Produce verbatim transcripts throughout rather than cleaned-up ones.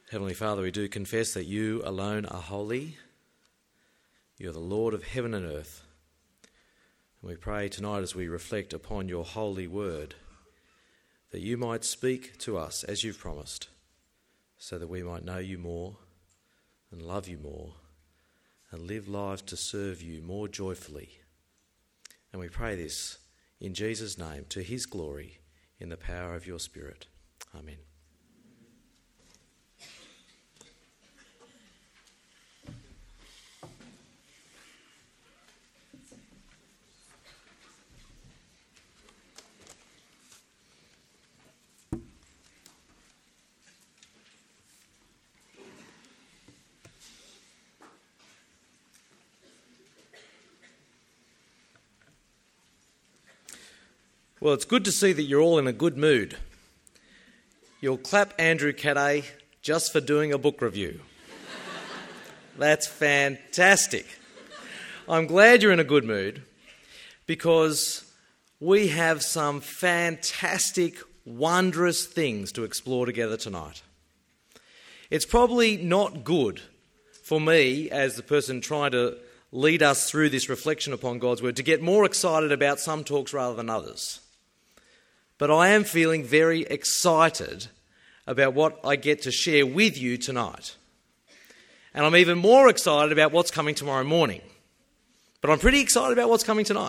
Heavenly Father, we do confess that you alone are holy. You are the Lord of heaven and earth. And we pray tonight as we reflect upon your holy word that you might speak to us as you've promised, so that we might know you more and love you more and live lives to serve you more joyfully. And we pray this in Jesus' name, to his glory, in the power of your Spirit. Amen. Well, it's good to see that you're all in a good mood. You'll clap Andrew Cadday just for doing a book review. That's fantastic. I'm glad you're in a good mood because we have some fantastic, wondrous things to explore together tonight. It's probably not good for me, as the person trying to lead us through this reflection upon God's word, to get more excited about some talks rather than others. But I am feeling very excited about what I get to share with you tonight. And I'm even more excited about what's coming tomorrow morning. But I'm pretty excited about what's coming tonight.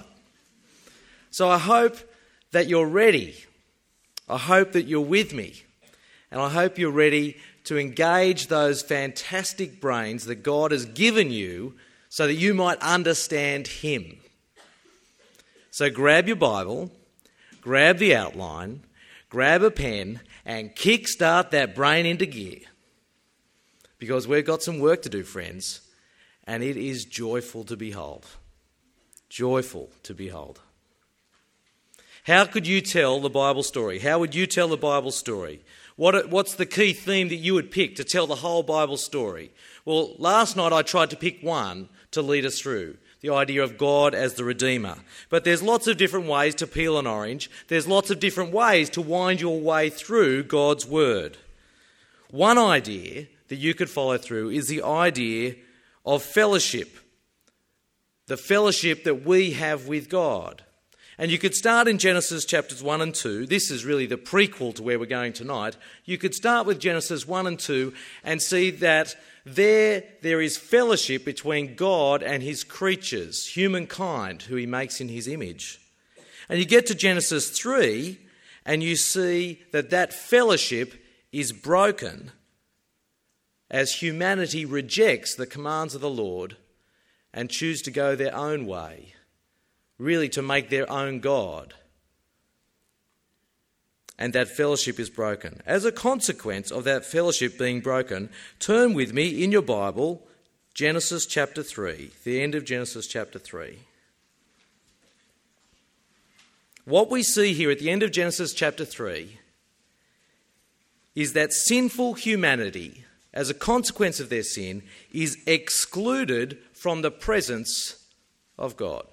So I hope that you're ready. I hope that you're with me. And I hope you're ready to engage those fantastic brains that God has given you so that you might understand him. So grab your Bible, grab the outline, grab a pen, and kickstart that brain into gear. Because we've got some work to do, friends, and it is joyful to behold. Joyful to behold. How could you tell the Bible story? How would you tell the Bible story? What, what's the key theme that you would pick to tell the whole Bible story? Well, last night I tried to pick one to lead us through. The idea of God as the Redeemer. But there's lots of different ways to peel an orange. There's lots of different ways to wind your way through God's Word. One idea that you could follow through is the idea of fellowship. The fellowship that we have with God. And you could start in Genesis chapters one and two. This is really the prequel to where we're going tonight. You could start with Genesis one and two and see that there, there is fellowship between God and his creatures, humankind, who he makes in his image. And you get to Genesis three and you see that that fellowship is broken as humanity rejects the commands of the Lord and choose to go their own way. Really to make their own God. And that fellowship is broken. As a consequence of that fellowship being broken, turn with me in your Bible, Genesis chapter three, the end of Genesis chapter three. What we see here at the end of Genesis chapter three is that sinful humanity, as a consequence of their sin, is excluded from the presence of God.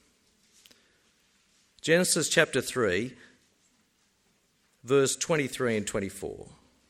Genesis chapter three, verse twenty-three and twenty-four.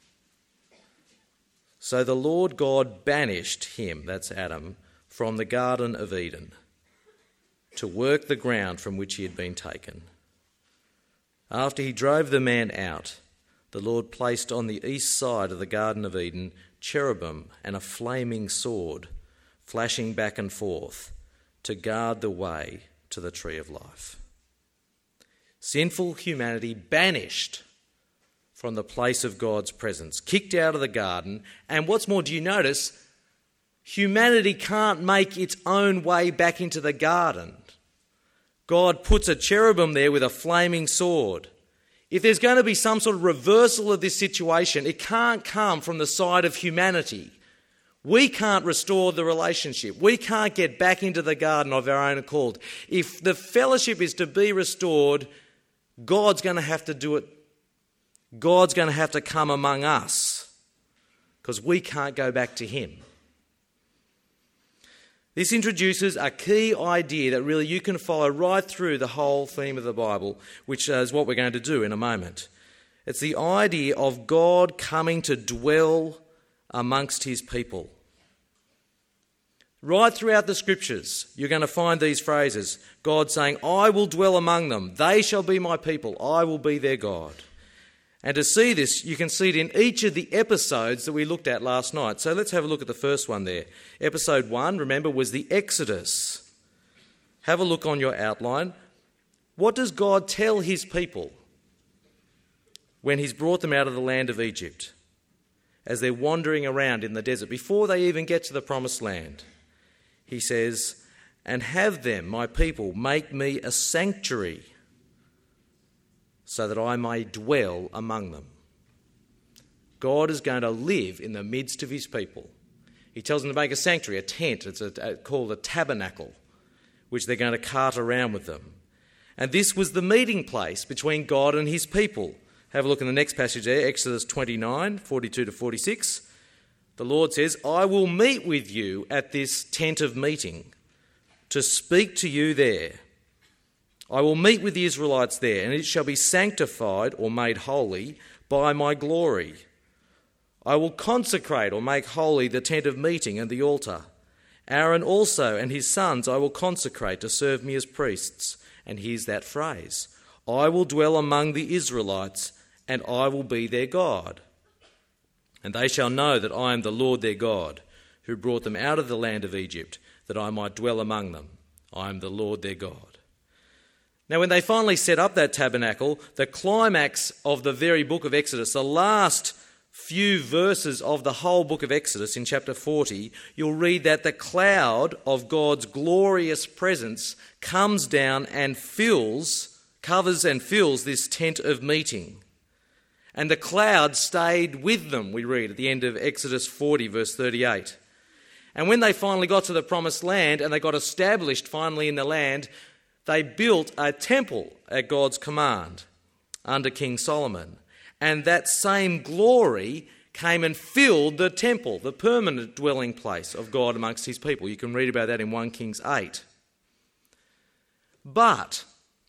So the Lord God banished him, that's Adam, from the Garden of Eden to work the ground from which he had been taken. After he drove the man out, the Lord placed on the east side of the Garden of Eden cherubim and a flaming sword, flashing back and forth to guard the way to the tree of life. Sinful humanity banished from the place of God's presence, kicked out of the garden, and what's more, do you notice, humanity can't make its own way back into the garden. God puts a cherubim there with a flaming sword. If there's going to be some sort of reversal of this situation, it can't come from the side of humanity. We can't restore the relationship. We can't get back into the garden of our own accord. If the fellowship is to be restored, God's going to have to do it. God's going to have to come among us because we can't go back to him. This introduces a key idea that really you can follow right through the whole theme of the Bible, which is what we're going to do in a moment. It's the idea of God coming to dwell amongst his people. Right throughout the scriptures, you're going to find these phrases. God saying, I will dwell among them. They shall be my people. I will be their God. And to see this, you can see it in each of the episodes that we looked at last night. So let's have a look at the first one there. Episode one, remember, was the Exodus. Have a look on your outline. What does God tell his people when he's brought them out of the land of Egypt, as they're wandering around in the desert, before they even get to the promised land? He says, and have them, my people, make me a sanctuary so that I may dwell among them. God is going to live in the midst of his people. He tells them to make a sanctuary, a tent. It's a, a, called a tabernacle, which they're going to cart around with them. And this was the meeting place between God and his people. Have a look in the next passage there, Exodus twenty-nine, forty-two to forty-six. The Lord says, I will meet with you at this tent of meeting to speak to you there. I will meet with the Israelites there, and it shall be sanctified or made holy by my glory. I will consecrate or make holy the tent of meeting and the altar. Aaron also and his sons I will consecrate to serve me as priests. And here's that phrase, I will dwell among the Israelites, and I will be their God. And they shall know that I am the Lord their God, who brought them out of the land of Egypt, that I might dwell among them. I am the Lord their God. Now, when they finally set up that tabernacle, the climax of the very book of Exodus, the last few verses of the whole book of Exodus in chapter forty, you'll read that the cloud of God's glorious presence comes down and fills, covers and fills this tent of meeting. And the cloud stayed with them, we read at the end of Exodus forty, verse thirty-eight. And when they finally got to the promised land and they got established finally in the land, they built a temple at God's command under King Solomon. And that same glory came and filled the temple, the permanent dwelling place of God amongst his people. You can read about that in First Kings eight. But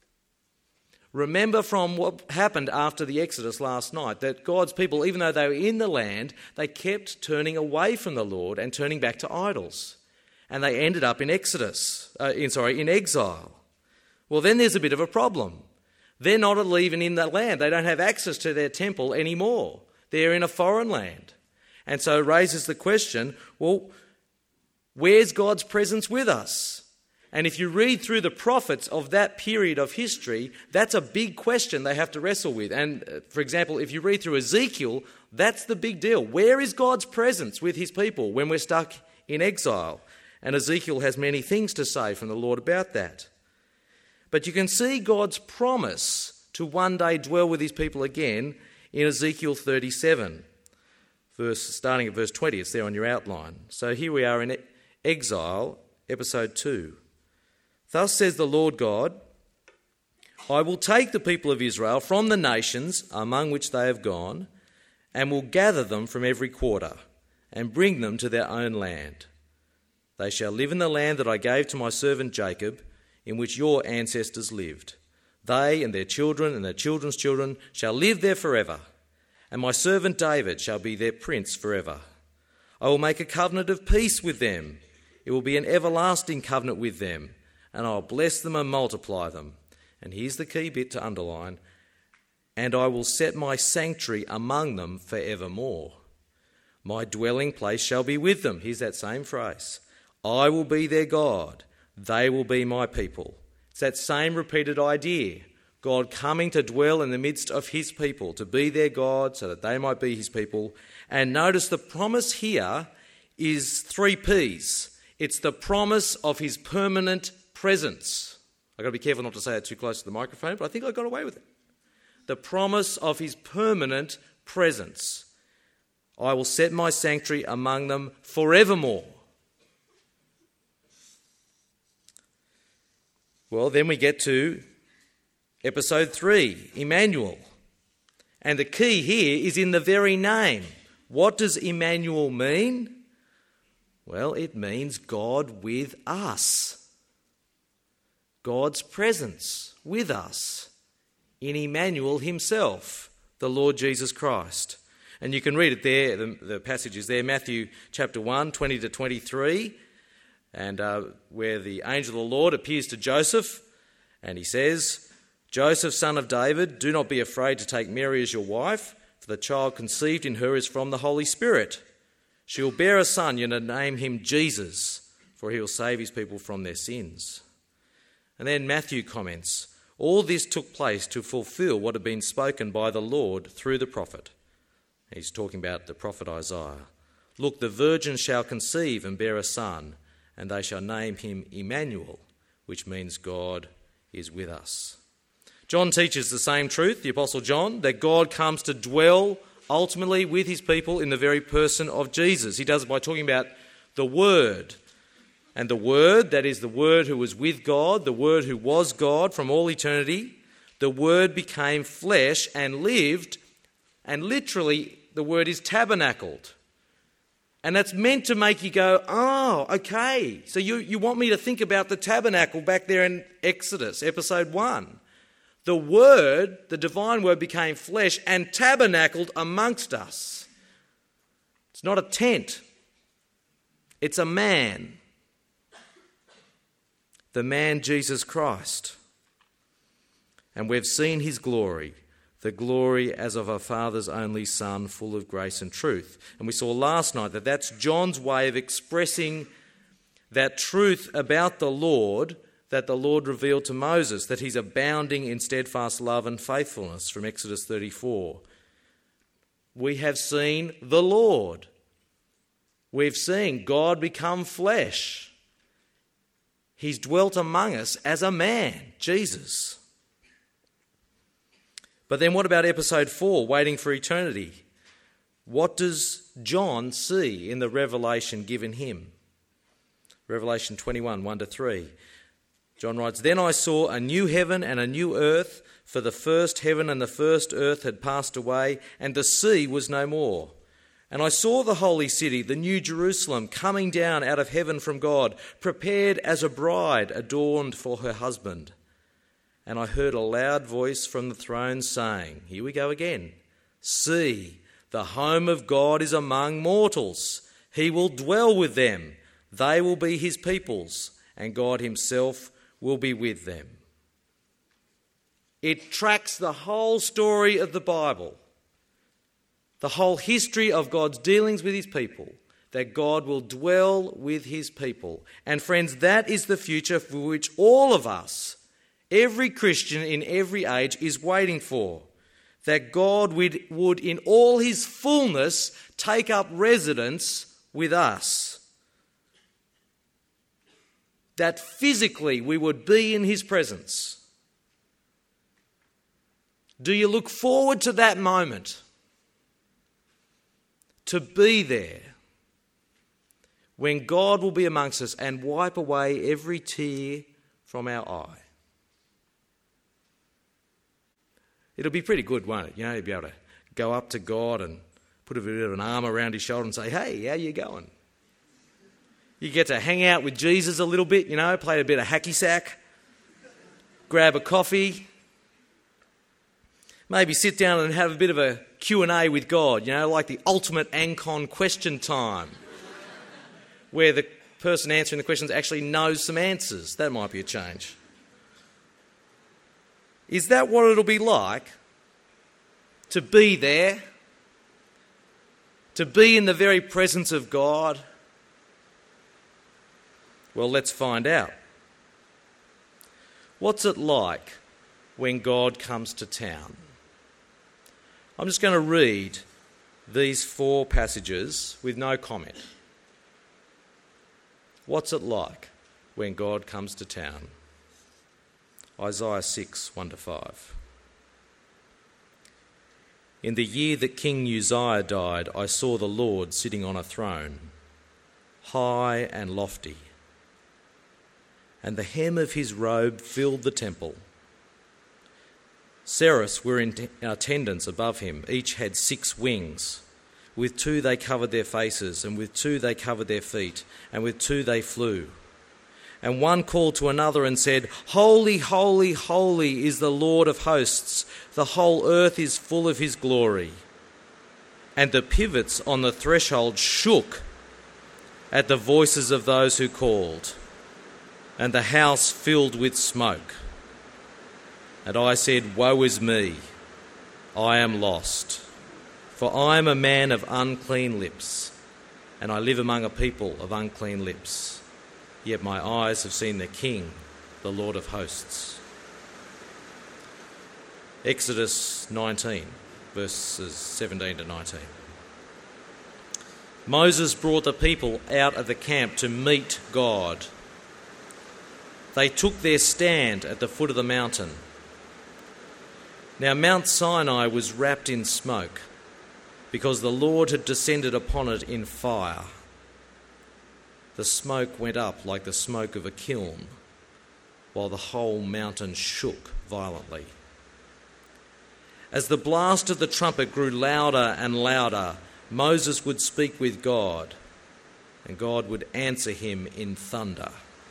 remember from what happened after the Exodus last night, that God's people, even though they were in the land, they kept turning away from the Lord and turning back to idols. And they ended up in Exodus, uh, in sorry, in exile. Well, then there's a bit of a problem. They're not even in the land. They don't have access to their temple anymore. They're in a foreign land. And so it raises the question, well, where's God's presence with us? And if you read through the prophets of that period of history, that's a big question they have to wrestle with. And, uh, for example, if you read through Ezekiel, that's the big deal. Where is God's presence with his people when we're stuck in exile? And Ezekiel has many things to say from the Lord about that. But you can see God's promise to one day dwell with his people again in Ezekiel thirty-seven, verse, starting at verse twenty. It's there on your outline. So here we are in exile, episode two. Thus says the Lord God, I will take the people of Israel from the nations among which they have gone, and will gather them from every quarter, and bring them to their own land. They shall live in the land that I gave to my servant Jacob, in which your ancestors lived. They and their children and their children's children shall live there forever, and my servant David shall be their prince forever. I will make a covenant of peace with them. It will be an everlasting covenant with them, and I'll bless them and multiply them. And here's the key bit to underline. And I will set my sanctuary among them forevermore. My dwelling place shall be with them. Here's that same phrase. I will be their God. They will be my people. It's that same repeated idea. God coming to dwell in the midst of his people, to be their God so that they might be his people. And notice the promise here is three P's. It's the promise of his permanent presence. I've got to be careful not to say it too close to the microphone, but I think I got away with it. The promise of his permanent presence. I will set my sanctuary among them forevermore. Well, then we get to episode three, Emmanuel. And the key here is in the very name. What does Emmanuel mean? Well, it means God with us. God's presence with us in Emmanuel himself, the Lord Jesus Christ. And you can read it there, the, the passage is there, Matthew chapter one, twenty to twenty-three, and uh, where the angel of the Lord appears to Joseph, and he says, "Joseph, son of David, do not be afraid to take Mary as your wife, for the child conceived in her is from the Holy Spirit. She will bear a son, you're to name him Jesus, for he will save his people from their sins." And then Matthew comments, "All this took place to fulfill what had been spoken by the Lord through the prophet." He's talking about the prophet Isaiah. "Look, the virgin shall conceive and bear a son, and they shall name him Emmanuel," which means God is with us. John teaches the same truth, the Apostle John, that God comes to dwell ultimately with his people in the very person of Jesus. He does it by talking about the Word. And the Word, that is the Word who was with God, the Word who was God from all eternity, the Word became flesh and lived, and literally the word is tabernacled. And that's meant to make you go, oh, okay, so you, you want me to think about the tabernacle back there in Exodus, episode one. The Word, the divine Word, became flesh and tabernacled amongst us. It's not a tent. It's a man. The man Jesus Christ. And we've seen his glory, the glory as of our Father's only Son, full of grace and truth. And we saw last night that that's John's way of expressing that truth about the Lord that the Lord revealed to Moses, that he's abounding in steadfast love and faithfulness, from Exodus thirty-four. We have seen the Lord. We've seen God become flesh. He's dwelt among us as a man, Jesus. But then what about episode four, waiting for eternity? What does John see in the revelation given him? Revelation twenty-one, one to three. John writes, "Then I saw a new heaven and a new earth, for the first heaven and the first earth had passed away, and the sea was no more. And I saw the holy city, the new Jerusalem, coming down out of heaven from God, prepared as a bride adorned for her husband. And I heard a loud voice from the throne saying," here we go again, "See, the home of God is among mortals. He will dwell with them. They will be his peoples, and God himself will be with them." It tracks the whole story of the Bible, the whole history of God's dealings with his people, that God will dwell with his people. And friends, that is the future for which all of us, every Christian in every age, is waiting for. That God would, would in all his fullness take up residence with us. That physically we would be in his presence. Do you look forward to that moment? To be there when God will be amongst us and wipe away every tear from our eye. It'll be pretty good, won't it? You know, you'll be able to go up to God and put a bit of an arm around his shoulder and say, "Hey, how you going?" You get to hang out with Jesus a little bit, you know, play a bit of hacky sack, grab a coffee, maybe sit down and have a bit of a Q and A with God, you know, like the ultimate Ancon question time, where the person answering the questions actually knows some answers. That might be a change. Is that what it'll be like to be there, to be in the very presence of God? Well, let's find out. What's it like when God comes to town? I'm just going to read these four passages with no comment. What's it like when God comes to town? Isaiah six, one to five. "In the year that King Uzziah died, I saw the Lord sitting on a throne, high and lofty, and the hem of his robe filled the temple. Seraphs were in attendance above him. Each had six wings. With two they covered their faces, and with two they covered their feet, and with two they flew. And one called to another and said, 'Holy, holy, holy is the Lord of hosts. The whole earth is full of his glory.' and the pivots on the threshold shook at the voices of those who called, and the house filled with smoke. And I said, Woe is me, I am lost, for I am a man of unclean lips, and I live among a people of unclean lips. Yet my eyes have seen the King, the Lord of hosts. Exodus nineteen, verses seventeen to nineteen. Moses brought the people out of the camp to meet God. They took their stand at the foot of the mountain. Now Mount Sinai was wrapped in smoke, because the Lord had descended upon it in fire. The smoke went up like the smoke of a kiln, while the whole mountain shook violently. As the blast of the trumpet grew louder and louder, Moses would speak with God, and God would answer him in thunder.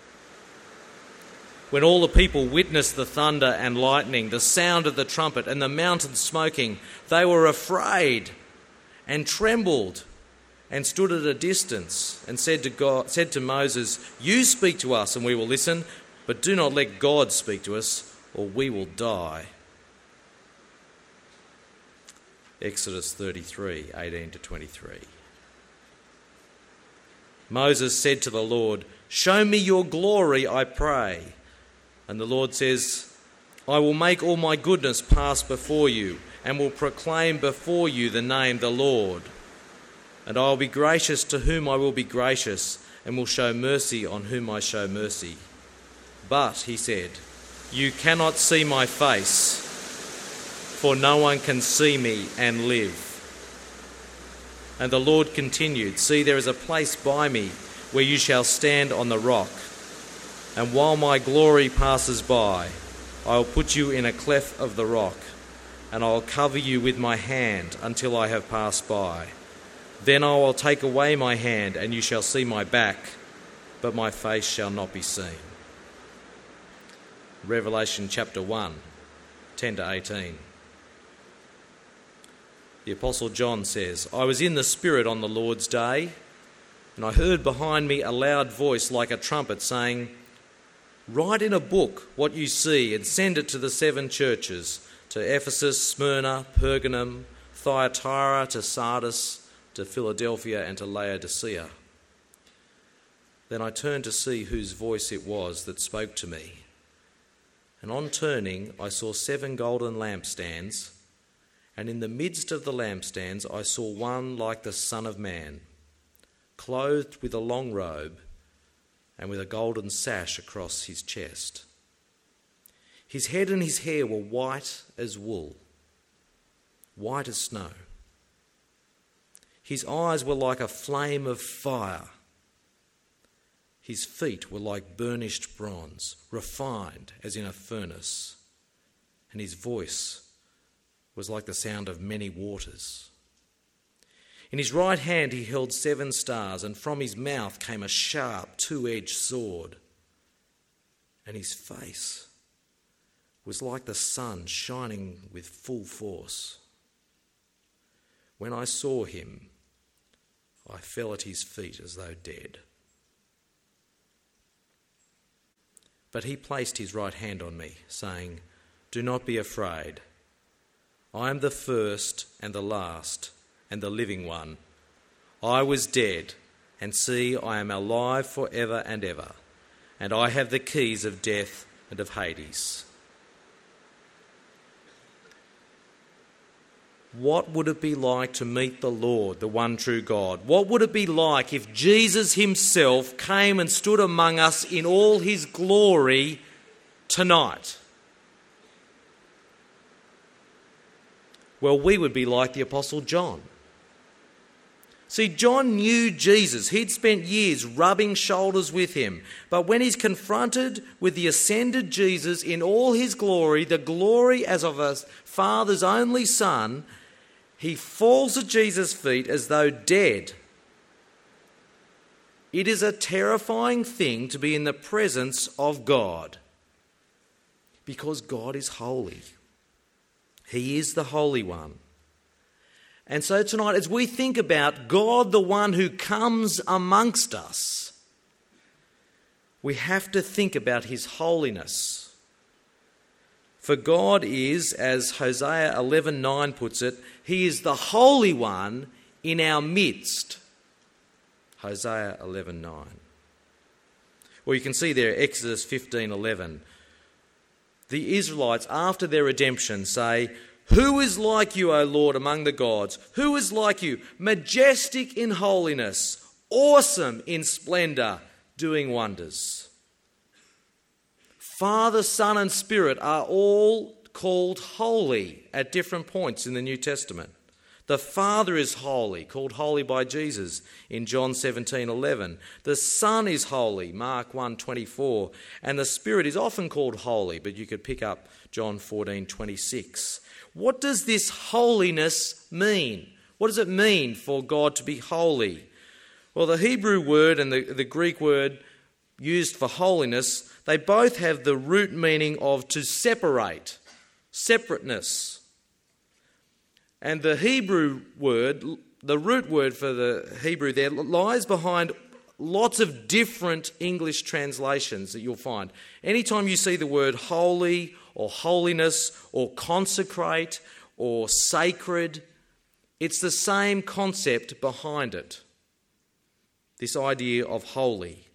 When all the people witnessed the thunder and lightning, the sound of the trumpet and the mountain smoking, they were afraid and trembled and stood at a distance and said to God, said to Moses, You speak to us and we will listen, but do not let God speak to us or we will die. Exodus thirty-three, eighteen to twenty-three. Moses said to the Lord, Show me your glory, I pray. And the Lord says, I will make all my goodness pass before you and will proclaim before you the name the Lord. And I will be gracious to whom I will be gracious and will show mercy on whom I show mercy. But, he said, you cannot see my face, for no one can see me and live. And the Lord continued, See, there is a place by me where you shall stand on the rock. And while my glory passes by, I will put you in a cleft of the rock, and I will cover you with my hand until I have passed by. Then I will take away my hand, and you shall see my back, but my face shall not be seen. Revelation chapter one, ten to eighteen. The Apostle John says, I was in the Spirit on the Lord's day, and I heard behind me a loud voice like a trumpet saying, Write in a book what you see and send it to the seven churches, to Ephesus, Smyrna, Pergamum, Thyatira, to Sardis, to Philadelphia, and to Laodicea. Then I turned to see whose voice it was that spoke to me. And on turning, I saw seven golden lampstands, and in the midst of the lampstands I saw one like the Son of Man, clothed with a long robe and with a golden sash across his chest. His head and his hair were white as wool, white as snow. His eyes were like a flame of fire. His feet were like burnished bronze, refined as in a furnace, and his voice was like the sound of many waters. In his right hand he held seven stars, and from his mouth came a sharp two-edged sword, and his face was like the sun shining with full force. When I saw him, I fell at his feet as though dead. But he placed his right hand on me, saying, Do not be afraid. I am the first and the last and the living one. I was dead, and see, I am alive forever and ever, and I have the keys of death and of Hades. What would it be like to meet the Lord, the one true God? What would it be like if Jesus himself came and stood among us in all his glory tonight? Well, we would be like the Apostle John. See, John knew Jesus. He'd spent years rubbing shoulders with him. But when he's confronted with the ascended Jesus in all his glory, the glory as of a Father's only Son, he falls at Jesus' feet as though dead. It is a terrifying thing to be in the presence of God, because God is holy. He is the Holy One. And so tonight, as we think about God, the one who comes amongst us, we have to think about his holiness. For God is, as Hosea eleven nine puts it, he is the Holy One in our midst. Hosea eleven nine. Well, you can see there, Exodus fifteen eleven. The Israelites, after their redemption, say, "Who is like you, O Lord, among the gods? Who is like you, majestic in holiness, awesome in splendour, doing wonders?" Father, Son and Spirit are all called holy at different points in the New Testament. The Father is holy, called holy by Jesus in John seventeen eleven. The Son is holy, Mark one twenty-four. And the Spirit is often called holy, but you could pick up John fourteen twenty-six. What does this holiness mean? What does it mean for God to be holy? Well, the Hebrew word and the, the Greek word used for holiness, they both have the root meaning of to separate, separateness. And the Hebrew word, the root word for the Hebrew there, lies behind lots of different English translations that you'll find. Anytime you see the word holy or holiness or consecrate or sacred, it's the same concept behind it. This idea of holy.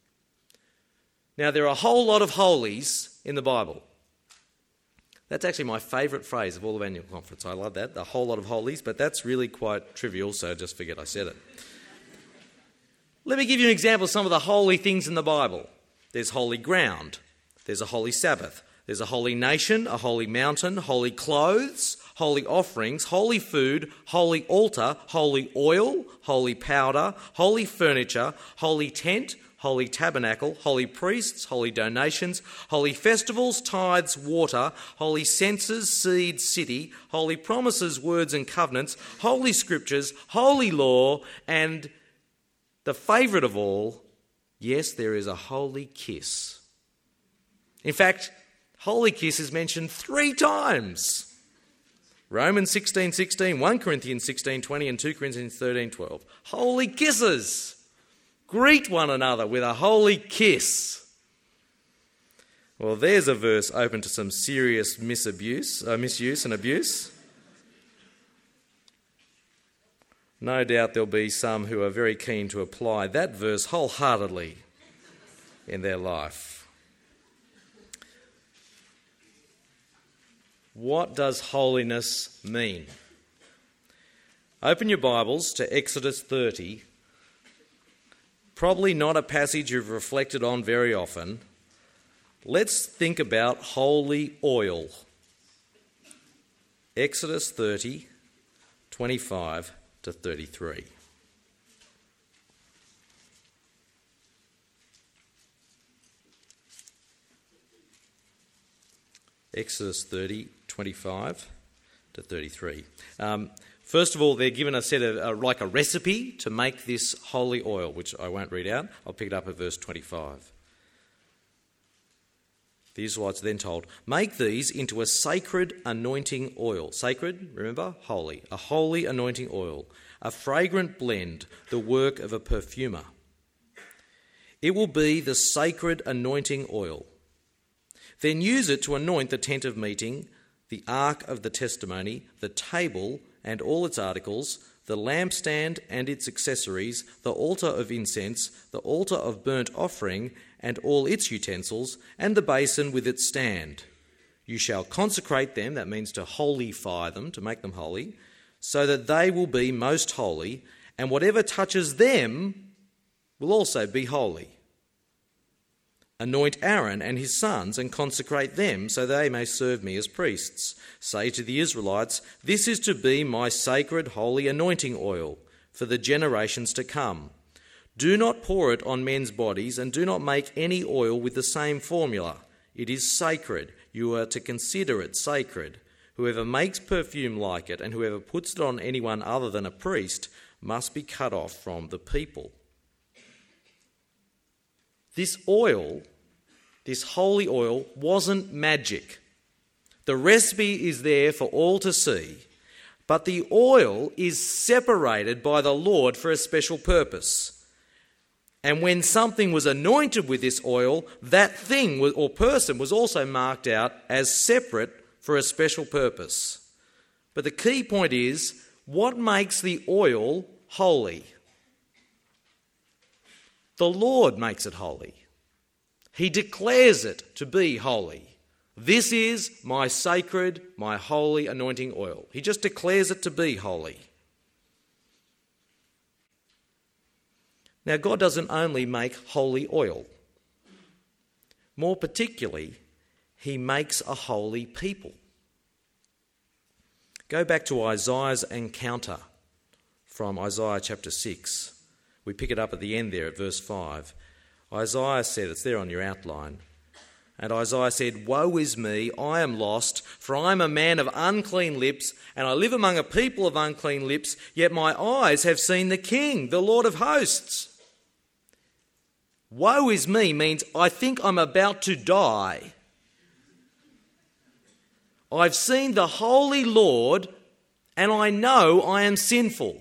Now, there are a whole lot of holies in the Bible. That's actually my favourite phrase of all of annual conference. I love that, a whole lot of holies, but that's really quite trivial, so just forget I said it. Let me give you an example of some of the holy things in the Bible. There's holy ground, there's a holy Sabbath, there's a holy nation, a holy mountain, holy clothes, holy offerings, holy food, holy altar, holy oil, holy powder, holy furniture, holy tent, holy tabernacle, holy priests, holy donations, holy festivals, tithes, water, holy censers, seed, city, holy promises, words and covenants, holy scriptures, holy law, and the favourite of all, yes, there is a holy kiss. In fact, holy kiss is mentioned three times. Romans sixteen sixteen, First Corinthians sixteen twenty and Second Corinthians thirteen twelve. Holy kisses. Greet one another with a holy kiss. Well, there's a verse open to some serious misabuse, uh, misuse and abuse. No doubt there'll be some who are very keen to apply that verse wholeheartedly in their life. What does holiness mean? Open your Bibles to Exodus thirty. Probably not a passage you've reflected on very often. Let's think about holy oil. Exodus thirty, twenty-five to thirty-three. Exodus thirty, twenty-five to thirty-three. Um, First of all, they're given a set of, uh, like a recipe to make this holy oil, which I won't read out. I'll pick it up at verse twenty-five. The Israelites are then told, "Make these into a sacred anointing oil." Sacred, remember? Holy. A holy anointing oil. A fragrant blend, the work of a perfumer. It will be the sacred anointing oil. Then use it to anoint the tent of meeting, the ark of the testimony, the table and all its articles, the lampstand and its accessories, the altar of incense, the altar of burnt offering and all its utensils, and the basin with its stand. You shall consecrate them, that means to holify them, to make them holy, so that they will be most holy, and whatever touches them will also be holy. Anoint Aaron and his sons and consecrate them so they may serve me as priests. Say to the Israelites, "This is to be my sacred holy anointing oil for the generations to come. Do not pour it on men's bodies and do not make any oil with the same formula. It is sacred. You are to consider it sacred. Whoever makes perfume like it and whoever puts it on anyone other than a priest must be cut off from the people." This oil, this holy oil, wasn't magic. The recipe is there for all to see, But the oil is separated by the Lord for a special purpose. And when something was anointed with this oil, that thing or person was also marked out as separate for a special purpose. But the key point is, what makes the oil holy? The Lord makes it holy. He declares it to be holy. This is my sacred, my holy anointing oil. He just declares it to be holy. Now, God doesn't only make holy oil. More particularly, he makes a holy people. Go back to Isaiah's encounter from Isaiah chapter six. We pick it up at the end there at verse five. Isaiah said, it's there on your outline, and Isaiah said, "Woe is me, I am lost, for I am a man of unclean lips, and I live among a people of unclean lips, yet my eyes have seen the King, the Lord of hosts." Woe is me means I think I'm about to die. I've seen the Holy Lord, and I know I am sinful.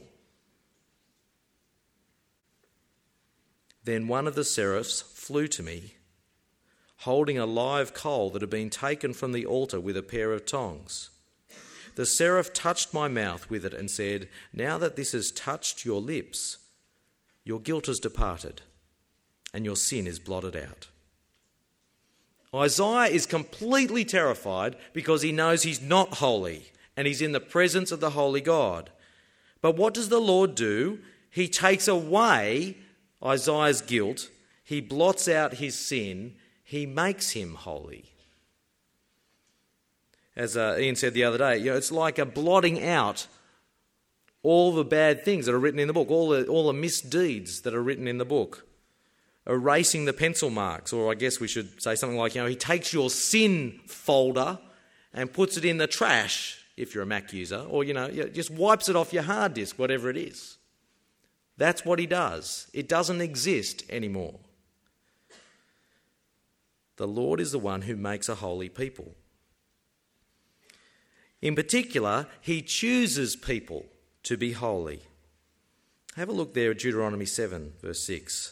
Then one of the seraphs flew to me, holding a live coal that had been taken from the altar with a pair of tongs. The seraph touched my mouth with it and said, "Now that this has touched your lips, your guilt has departed, and your sin is blotted out." Isaiah is completely terrified because he knows he's not holy and he's in the presence of the holy God. But what does the Lord do? He takes away Isaiah's guilt, he blots out his sin, he makes him holy. As uh, Ian said the other day, you know, it's like a blotting out all the bad things that are written in the book, all the, all the misdeeds that are written in the book. Erasing the pencil marks, or I guess we should say something like, you know, he takes your sin folder and puts it in the trash, if you're a Mac user, or, you know, just wipes it off your hard disk, whatever it is. That's what he does. It doesn't exist anymore. The Lord is the one who makes a holy people. In particular, he chooses people to be holy. Have a look there at Deuteronomy seven, verse six.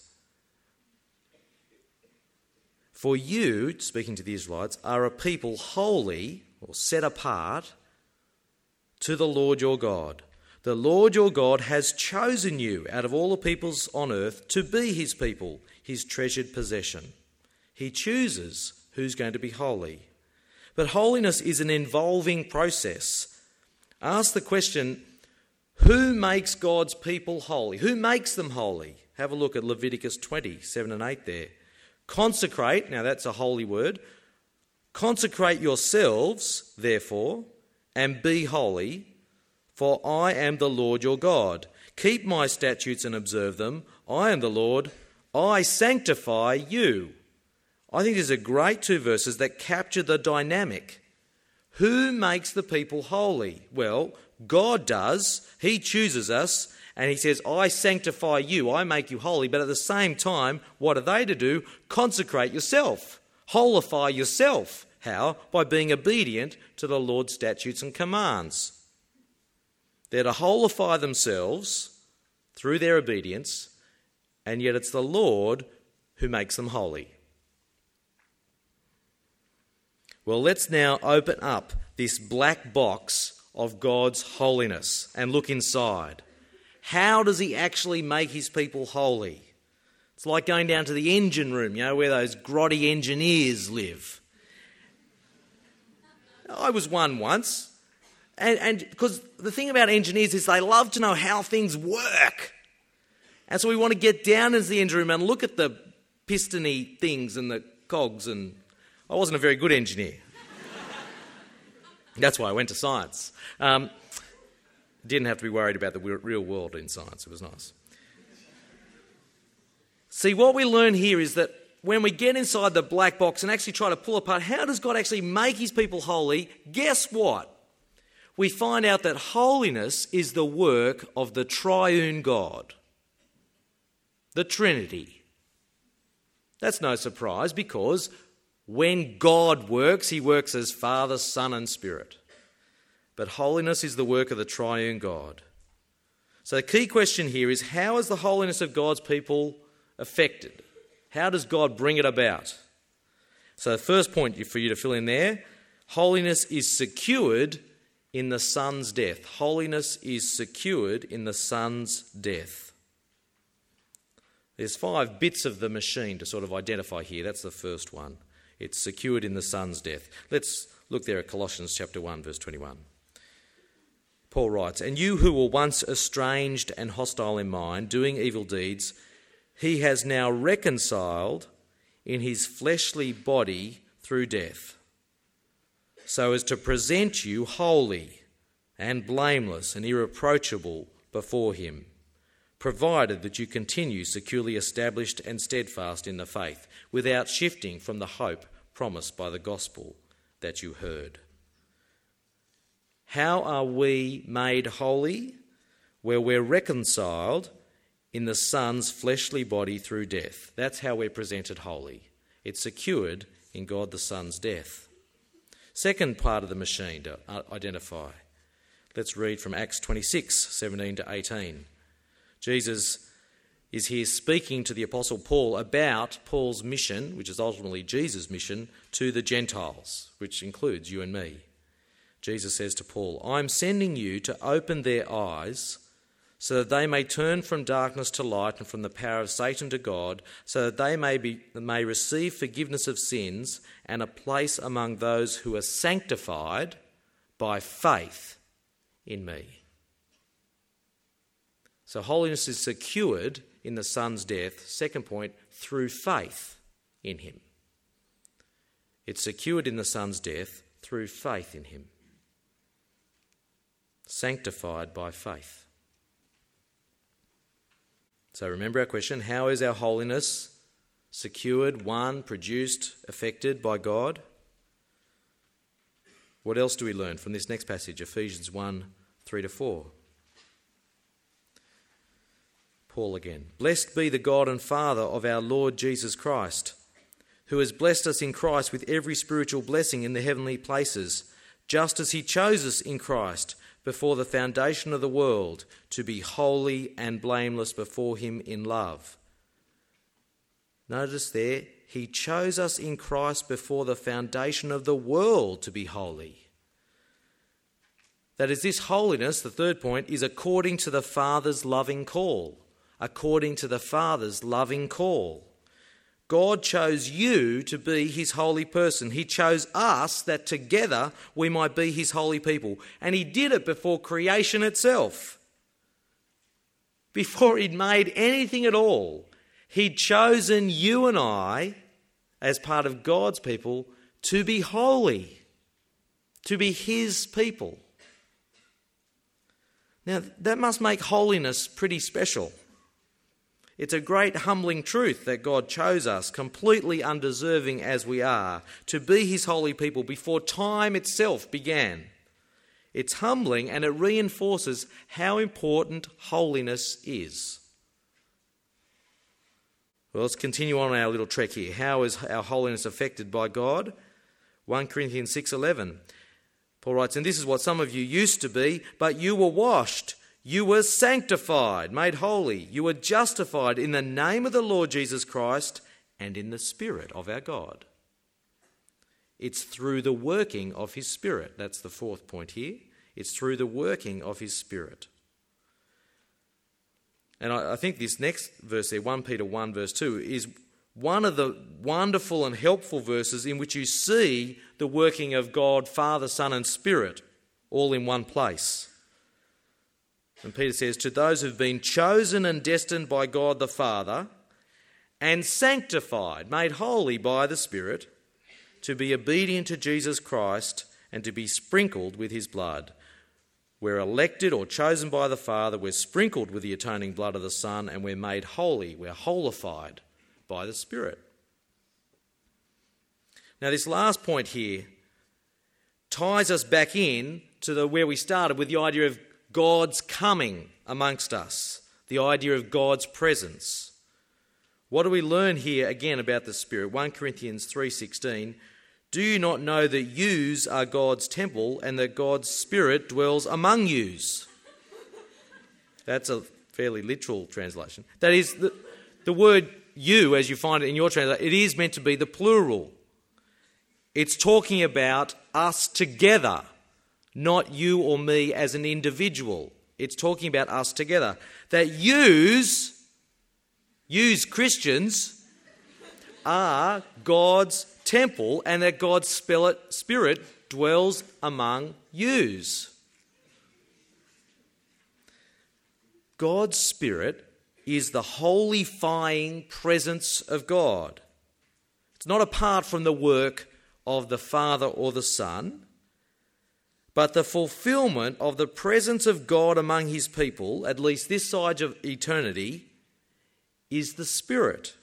"For you," speaking to the Israelites, "are a people holy," or set apart, "to the Lord your God. The Lord your God has chosen you out of all the peoples on earth to be his people, his treasured possession." He chooses who's going to be holy. But holiness is an involving process. Ask the question, who makes God's people holy? Who makes them holy? Have a look at Leviticus twenty, seven and eight there. "Consecrate," now that's a holy word, "consecrate yourselves, therefore, and be holy, for I am the Lord your God. Keep my statutes and observe them. I am the Lord. I sanctify you." I think these are great two verses that capture the dynamic. Who makes the people holy? Well, God does. He chooses us. And he says, "I sanctify you, I make you holy." But at the same time, what are they to do? Consecrate yourself. Holify yourself. How? By being obedient to the Lord's statutes and commands. They're to holify themselves through their obedience, and yet it's the Lord who makes them holy. Well, let's now open up this black box of God's holiness and look inside. How does he actually make his people holy? It's like going down to the engine room, you know, where those grotty engineers live. I was one once. And and because the thing about engineers is they love to know how things work. And so we want to get down into the engine room and look at the pistony things and the cogs. And I wasn't a very good engineer. That's why I went to science. Um, Didn't have to be worried about the real world in science. It was nice. See, what we learn here is that when we get inside the black box and actually try to pull apart how does God actually make his people holy, guess what? We find out that holiness is the work of the triune God, the Trinity. That's no surprise because when God works, he works as Father, Son and Spirit. but holiness is the work of the triune God. So the key question here is, how is the holiness of God's people affected? How does God bring it about? So the first point for you to fill in there, holiness is secured in the Son's death. Holiness is secured in the Son's death. There's five bits of the machine to sort of identify here. That's the first one. It's secured in the Son's death. Let's look there at Colossians chapter one, verse twenty-one. Paul writes, "And you who were once estranged and hostile in mind, doing evil deeds, he has now reconciled in his fleshly body through death, so as to present you holy and blameless and irreproachable before him, provided that you continue securely established and steadfast in the faith, without shifting from the hope promised by the gospel that you heard." How are we made holy? Where we're reconciled in the Son's fleshly body through death. That's how we're presented holy. It's secured in God the Son's death. Second part of the machine to identify. Let's read from Acts twenty-six, seventeen to eighteen. Jesus is here speaking to the Apostle Paul about Paul's mission, which is ultimately Jesus' mission, to the Gentiles, which includes you and me. Jesus says to Paul, "I'm sending you to open their eyes so that they may turn from darkness to light and from the power of Satan to God, so that they may be may receive forgiveness of sins and a place among those who are sanctified by faith in me." So holiness is secured in the Son's death, second point, through faith in him. It's secured in the Son's death through faith in him. Sanctified by faith. So remember our question, how is our holiness secured, won, produced, affected by God? What else do we learn from this next passage, Ephesians one, three to four? Paul again. "Blessed be the God and Father of our Lord Jesus Christ, who has blessed us in Christ with every spiritual blessing in the heavenly places, just as he chose us in Christ before the foundation of the world to be holy and blameless before him in love." Notice there, he chose us in Christ before the foundation of the world to be holy. That is, this holiness, the third point, is according to the Father's loving call. According to the Father's loving call. God chose you to be his holy person. He chose us that together we might be his holy people. And he did it before creation itself. Before he'd made anything at all, he'd chosen you and I, as part of God's people, to be holy, to be his people. Now, that must make holiness pretty special. It's a great humbling truth that God chose us, completely undeserving as we are, to be his holy people before time itself began. It's humbling and it reinforces how important holiness is. Well, let's continue on our little trek here. How is our holiness affected by God? First Corinthians six eleven. Paul writes, "And this is what some of you used to be, but you were washed. You were sanctified, made holy. You were justified in the name of the Lord Jesus Christ and in the Spirit of our God." It's through the working of his Spirit. That's the fourth point here. It's through the working of his Spirit. And I, I think this next verse there, First Peter one verse two, is one of the wonderful and helpful verses in which you see the working of God, Father, Son and Spirit all in one place. And Peter says, "To those who've been chosen and destined by God the Father and sanctified, made holy by the Spirit, to be obedient to Jesus Christ and to be sprinkled with his blood. We're elected or chosen by the Father, we're sprinkled with the atoning blood of the Son, and we're made holy, we're holified by the Spirit." Now this last point here ties us back in to the, where we started with the idea of God's coming amongst us, the idea of God's presence. What do we learn here again about the Spirit? First Corinthians three sixteen, Do you not know that yous are God's temple and that God's Spirit dwells among yous? That's a fairly literal translation. That is, the, the word you, as you find it in your translation, it is meant to be the plural. It's talking about us together, not you or me as an individual. It's talking about us together. That yous, yous Christians, are God's temple and that God's Spirit dwells among yous. God's Spirit is the holifying presence of God. It's not apart from the work of the Father or the Son, but the fulfillment of the presence of God among his people, at least this side of eternity, is the Spirit.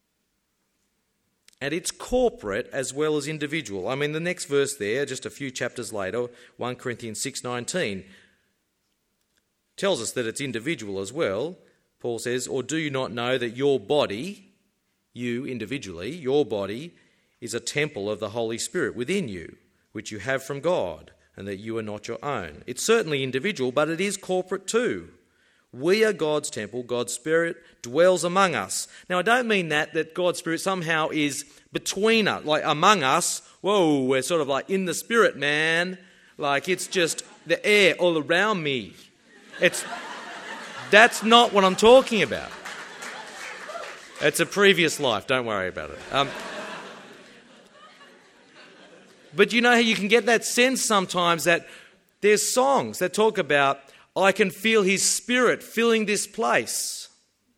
And it's corporate as well as individual. I mean, the next verse there, just a few chapters later, First Corinthians six nineteen, tells us that it's individual as well. Paul says, or do you not know that your body, you individually, your body is a temple of the Holy Spirit within you, which you have from God, and that you are not your own? It's certainly individual, but it is corporate too. We are God's temple. God's Spirit dwells among us. Now, I don't mean that, that God's Spirit somehow is between us, like among us. Whoa, we're sort of like in the Spirit, man. Like it's just the air all around me. It's That's not what I'm talking about. It's a previous life. Don't worry about it. Um, but you know how you can get that sense sometimes that there's songs that talk about, I can feel his Spirit filling this place.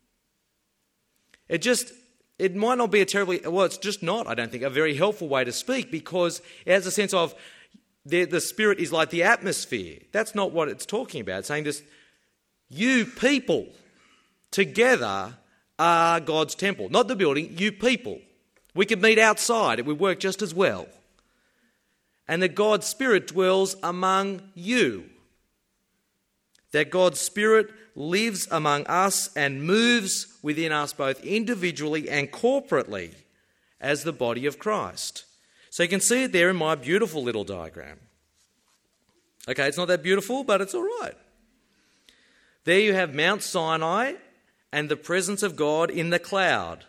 It just, it might not be a terribly, well, it's just not, I don't think, a very helpful way to speak, because it has a sense of the, the Spirit is like the atmosphere. That's not what it's talking about. It's saying this, you people together are God's temple. Not the building, you people. We could meet outside, it would work just as well. And that God's Spirit dwells among you. That God's Spirit lives among us and moves within us both individually and corporately as the body of Christ. So you can see it there in my beautiful little diagram. Okay, it's not that beautiful, but it's all right. There you have Mount Sinai and the presence of God in the cloud.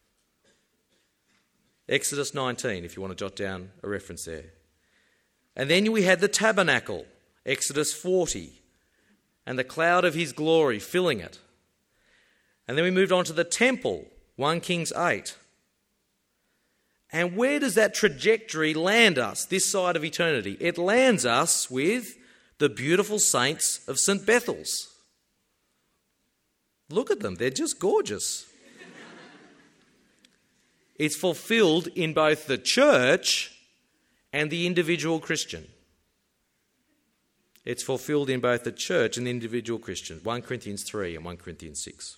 Exodus nineteen, if you want to jot down a reference there. And then we had the tabernacle, Exodus forty. And the cloud of his glory filling it. And then we moved on to the temple, First Kings eight. And where does that trajectory land us this side of eternity? It lands us with the beautiful saints of Saint Bethel's. Look at them, they're just gorgeous. It's fulfilled in both the church and the individual Christian. It's fulfilled in both the church and the individual Christian, First Corinthians three and First Corinthians six.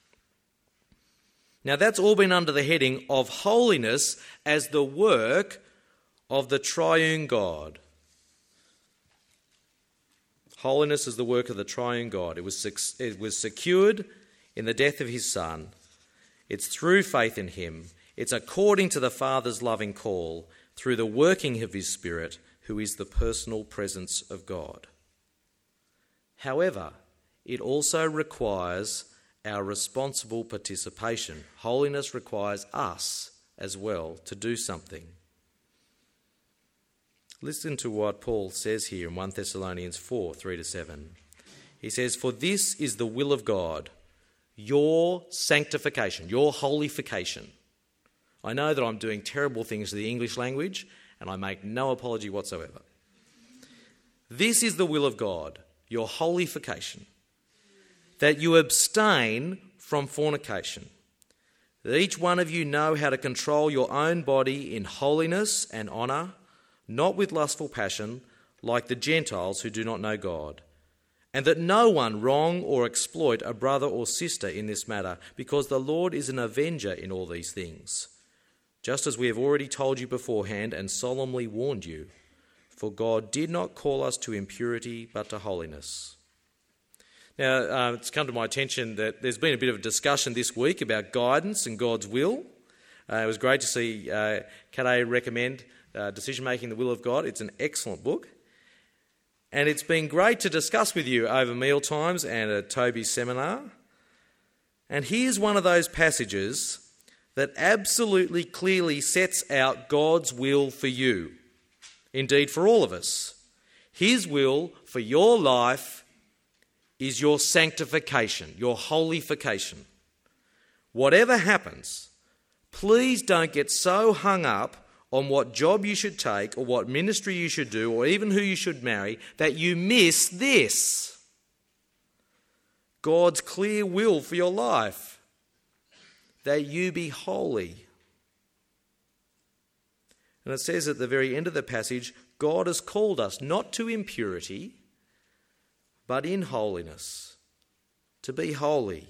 Now that's all been under the heading of holiness as the work of the triune God. Holiness is the work of the triune God. It was, it was secured in the death of his Son. It's through faith in him. It's according to the Father's loving call, through the working of his Spirit, who is the personal presence of God. However, it also requires our responsible participation. Holiness requires us as well to do something. Listen to what Paul says here in First Thessalonians four, three to seven. He says, for this is the will of God, your sanctification, your holification. I know that I'm doing terrible things to the English language, and I make no apology whatsoever. This is the will of God, your holification, that you abstain from fornication, that each one of you know how to control your own body in holiness and honour, not with lustful passion, like the Gentiles who do not know God, and that no one wrong or exploit a brother or sister in this matter, because the Lord is an avenger in all these things, just as we have already told you beforehand and solemnly warned you. For God did not call us to impurity, but to holiness. Now, uh, it's come to my attention that there's been a bit of a discussion this week about guidance and God's will. Uh, it was great to see uh, Kadeh recommend uh, Decision Making the Will of God. It's an excellent book. And it's been great to discuss with you over meal times and at Toby's seminar. And here's one of those passages that absolutely clearly sets out God's will for you. Indeed, for all of us. His will for your life is your sanctification, your holification. Whatever happens, please don't get so hung up on what job you should take or what ministry you should do or even who you should marry that you miss this. God's clear will for your life, that you be holy. And it says at the very end of the passage, God has called us not to impurity, but in holiness, to be holy.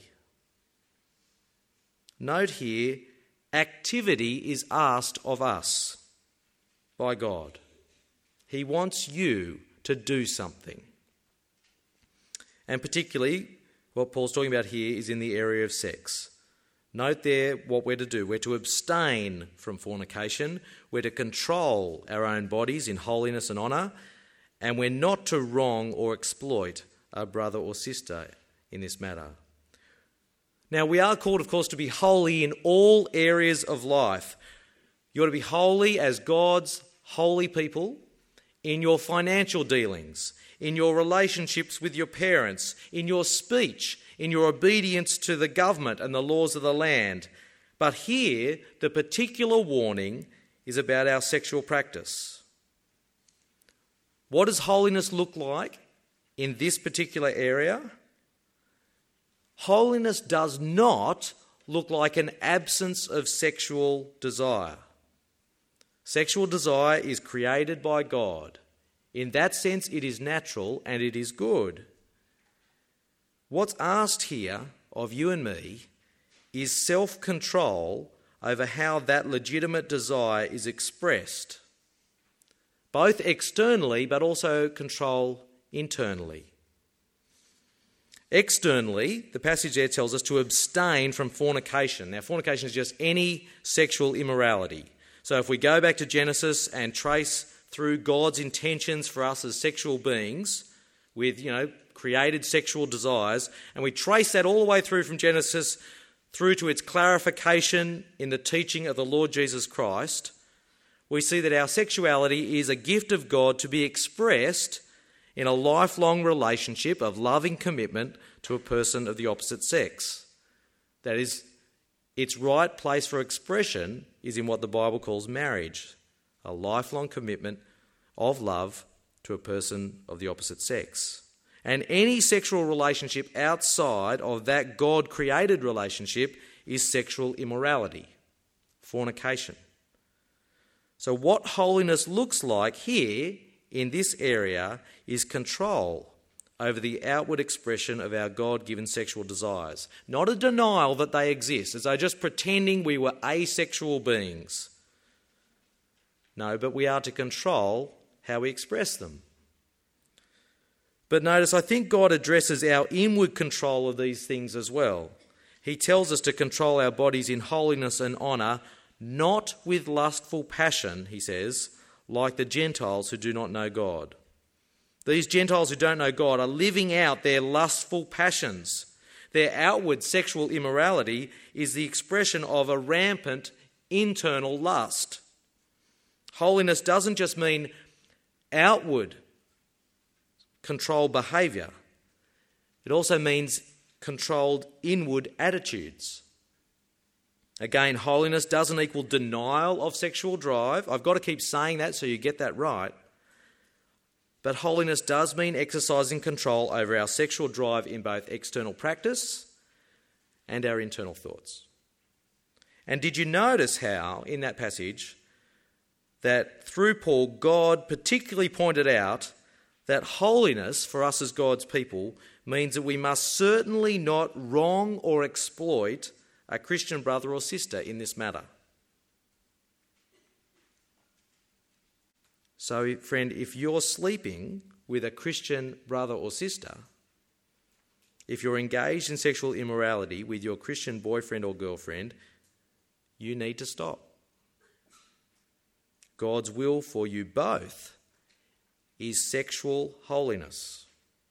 Note here, activity is asked of us by God. He wants you to do something. And particularly, what Paul's talking about here is in the area of sex. Note there what we're to do. We're to abstain from fornication. We're to control our own bodies in holiness and honour. And we're not to wrong or exploit a brother or sister in this matter. Now, we are called, of course, to be holy in all areas of life. You're to be holy as God's holy people in your financial dealings, in your relationships with your parents, in your speech, in your obedience to the government and the laws of the land. But here, the particular warning is about our sexual practice. What does holiness look like in this particular area? Holiness does not look like an absence of sexual desire. Sexual desire is created by God. In that sense, it is natural and it is good. What's asked here of you and me is self-control over how that legitimate desire is expressed, both externally but also control internally. Externally, the passage there tells us to abstain from fornication. Now, fornication is just any sexual immorality. So if we go back to Genesis and trace through God's intentions for us as sexual beings with, you know, created sexual desires, and we trace that all the way through from Genesis through to its clarification in the teaching of the Lord Jesus Christ, we see that our sexuality is a gift of God to be expressed in a lifelong relationship of loving commitment to a person of the opposite sex. That is, its right place for expression is in what the Bible calls marriage, a lifelong commitment of love to a person of the opposite sex. And any sexual relationship outside of that God-created relationship is sexual immorality, fornication. So what holiness looks like here in this area is control over the outward expression of our God-given sexual desires. Not a denial that they exist, as though just pretending we were asexual beings. No, but we are to control how we express them. But notice, I think God addresses our inward control of these things as well. He tells us to control our bodies in holiness and honour, not with lustful passion, he says, like the Gentiles who do not know God. These Gentiles who don't know God are living out their lustful passions. Their outward sexual immorality is the expression of a rampant internal lust. Holiness doesn't just mean outward controlled behaviour. It also means controlled inward attitudes. Again, holiness doesn't equal denial of sexual drive. I've got to keep saying that so you get that right. But holiness does mean exercising control over our sexual drive in both external practice and our internal thoughts. And did you notice how, in that passage, that through Paul, God particularly pointed out that holiness for us as God's people means that we must certainly not wrong or exploit a Christian brother or sister in this matter. So, friend, if you're sleeping with a Christian brother or sister, if you're engaged in sexual immorality with your Christian boyfriend or girlfriend, you need to stop. God's will for you both is sexual holiness.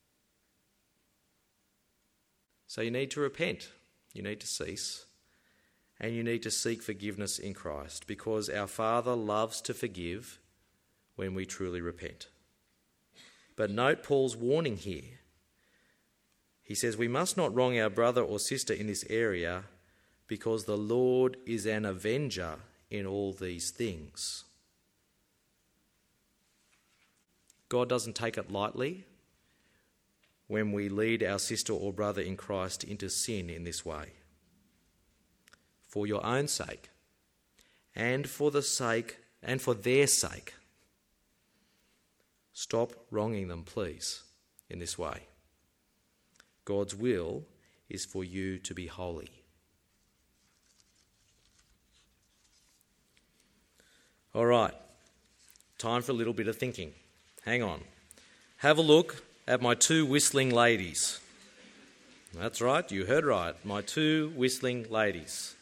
So you need to repent, you need to cease, and you need to seek forgiveness in Christ, because our Father loves to forgive when we truly repent. But note Paul's warning here. He says we must not wrong our brother or sister in this area, because the Lord is an avenger in all these things. God doesn't take it lightly when we lead our sister or brother in Christ into sin in this way. For your own sake, and for the sake, and for their sake, stop wronging them, please, in this way. God's will is for you to be holy. All right, time for a little bit of thinking. Hang on. Have a look at my two whistling ladies. That's right, you heard right, my two whistling ladies.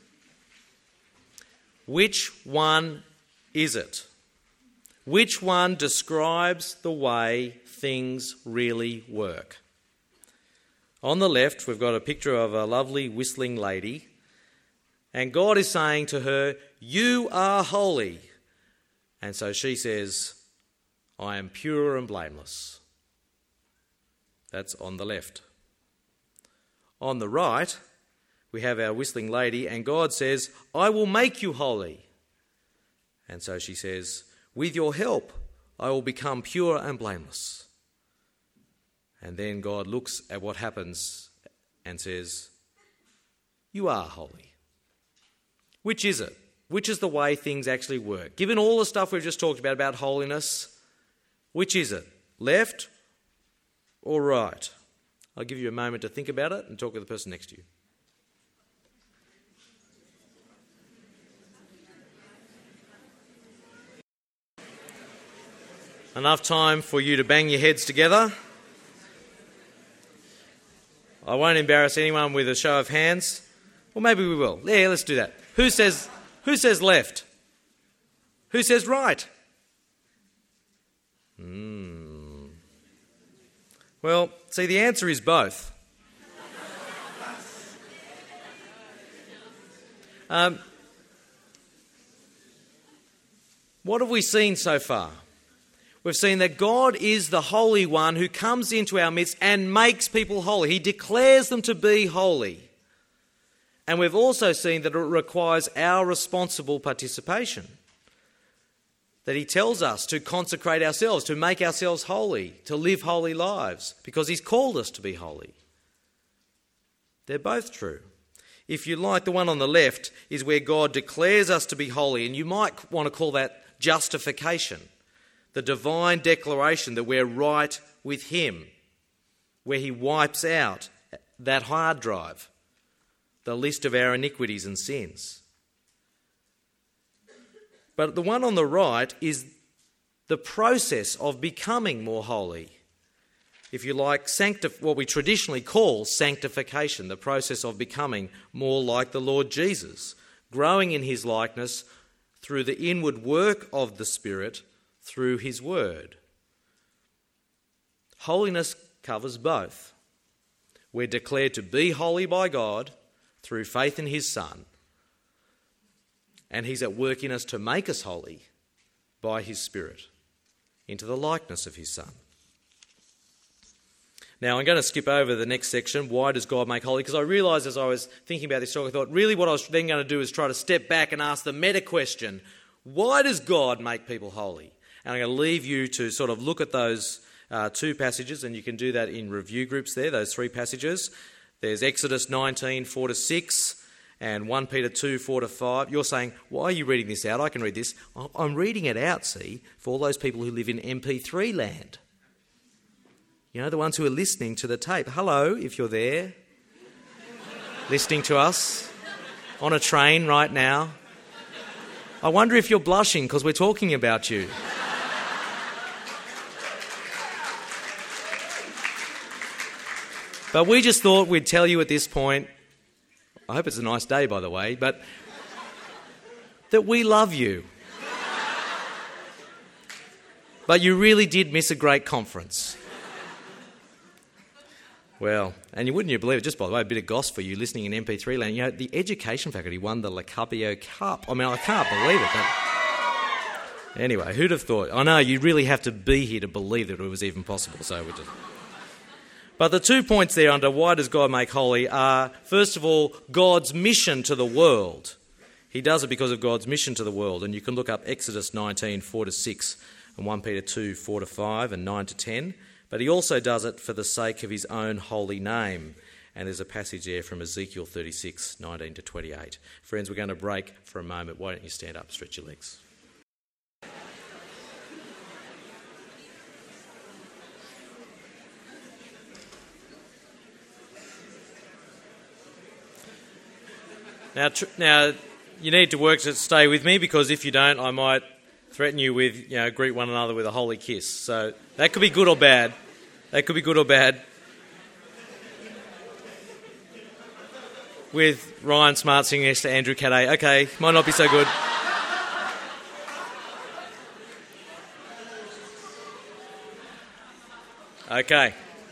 Which one is it? Which one describes the way things really work? On the left, we've got a picture of a lovely whistling lady, and God is saying to her, "You are holy." And so she says, "I am pure and blameless." That's on the left. On the right, we have our whistling lady, and God says, "I will make you holy." And so she says, "With your help, I will become pure and blameless." And then God looks at what happens and says, "You are holy." Which is it? Which is the way things actually work? Given all the stuff we've just talked about, about holiness, which is it? Left or right? I'll give you a moment to think about it and talk to the person next to you. Enough time for you to bang your heads together. I won't embarrass anyone with a show of hands. Well, maybe we will. Yeah, let's do that. Who says, who says left? Who says right? Hmm. Well, see, the answer is both. Um, what have we seen so far? We've seen that God is the Holy One who comes into our midst and makes people holy. He declares them to be holy. And we've also seen that it requires our responsible participation. That he tells us to consecrate ourselves, to make ourselves holy, to live holy lives, because he's called us to be holy. They're both true. If you like, the one on the left is where God declares us to be holy, and you might want to call that justification. The divine declaration that we're right with him, where he wipes out that hard drive, the list of our iniquities and sins. But the one on the right is the process of becoming more holy. If you like, sanctif- what we traditionally call sanctification, the process of becoming more like the Lord Jesus, growing in his likeness through the inward work of the Spirit, through his word. Holiness covers both. We're declared to be holy by God through faith in his Son, and he's at work in us to make us holy by his Spirit into the likeness of his Son. Now, I'm going to skip over the next section, why does God make holy? Because I realised as I was thinking about this talk, I thought really what I was then going to do is try to step back and ask the meta question, why does God make people holy? And I'm going to leave you to sort of look at those uh, two passages, and you can do that in review groups there, those three passages. There's Exodus nineteen, four to six, and First Peter two, four to five. You're saying, why are you reading this out? I can read this. I'm reading it out, see, for all those people who live in M P three land. You know, the ones who are listening to the tape. Hello, if you're there, listening to us on a train right now. I wonder if you're blushing because we're talking about you. But we just thought we'd tell you at this point, I hope it's a nice day, by the way, but that we love you. but you really did miss a great conference. Well, and you wouldn't you believe it, just by the way, a bit of goss for you listening in M P three land, you know, the education faculty won the Lacabio Cup. I mean, I can't believe it. But anyway, who'd have thought? I know, you really have to be here to believe that it was even possible, so we just... But the two points there under why does God make holy are, first of all, God's mission to the world. He does it because of God's mission to the world, and you can look up Exodus nineteen, four to six, and First Peter two, four to five, and nine to ten. But he also does it for the sake of his own holy name. And there's a passage there from Ezekiel thirty-six, nineteen to twenty-eight. Friends, we're going to break for a moment. Why don't you stand up, stretch your legs. Now, tr- now, you need to work to stay with me, because if you don't, I might threaten you with, you know, greet one another with a holy kiss. So that could be good or bad. That could be good or bad. With Ryan Smart singing next to Andrew Caday. Okay, might not be so good. Okay.